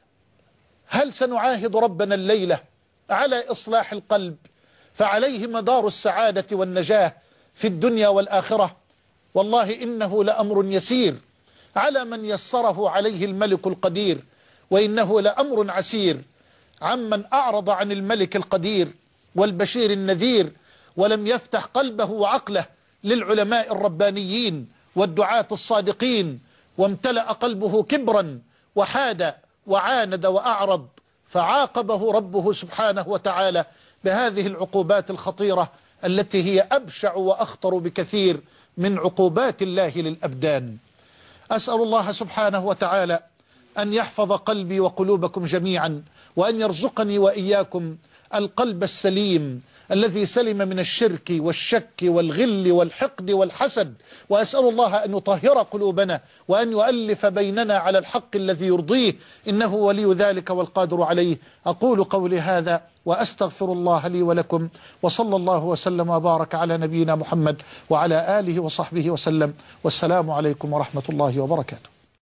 هل سنعاهد ربنا الليلة على إصلاح القلب، فعليه مدار السعادة والنجاة في الدنيا والآخرة؟ والله إنه لأمر يسير على من يسره عليه الملك القدير، وإنه لأمر عسير عمن أعرض عن الملك القدير والبشير النذير، ولم يفتح قلبه وعقله للعلماء الربانيين والدعاة الصادقين، وامتلأ قلبه كبرا وحاد وعاند وأعرض، فعاقبه ربه سبحانه وتعالى بهذه العقوبات الخطيرة التي هي أبشع وأخطر بكثير من عقوبات الله للأبدان. أسأل الله سبحانه وتعالى أن يحفظ قلبي وقلوبكم جميعا، وأن يرزقني وإياكم القلب السليم الذي سلم من الشرك والشك والغل والحقد والحسد. وأسأل الله أن يطهر قلوبنا وأن يؤلف بيننا على الحق الذي يرضيه، إنه ولي ذلك والقادر عليه. أقول قولي هذا وأستغفر الله لي ولكم، وصلى الله وسلم وبارك على نبينا محمد وعلى آله وصحبه وسلم، والسلام عليكم ورحمة الله وبركاته.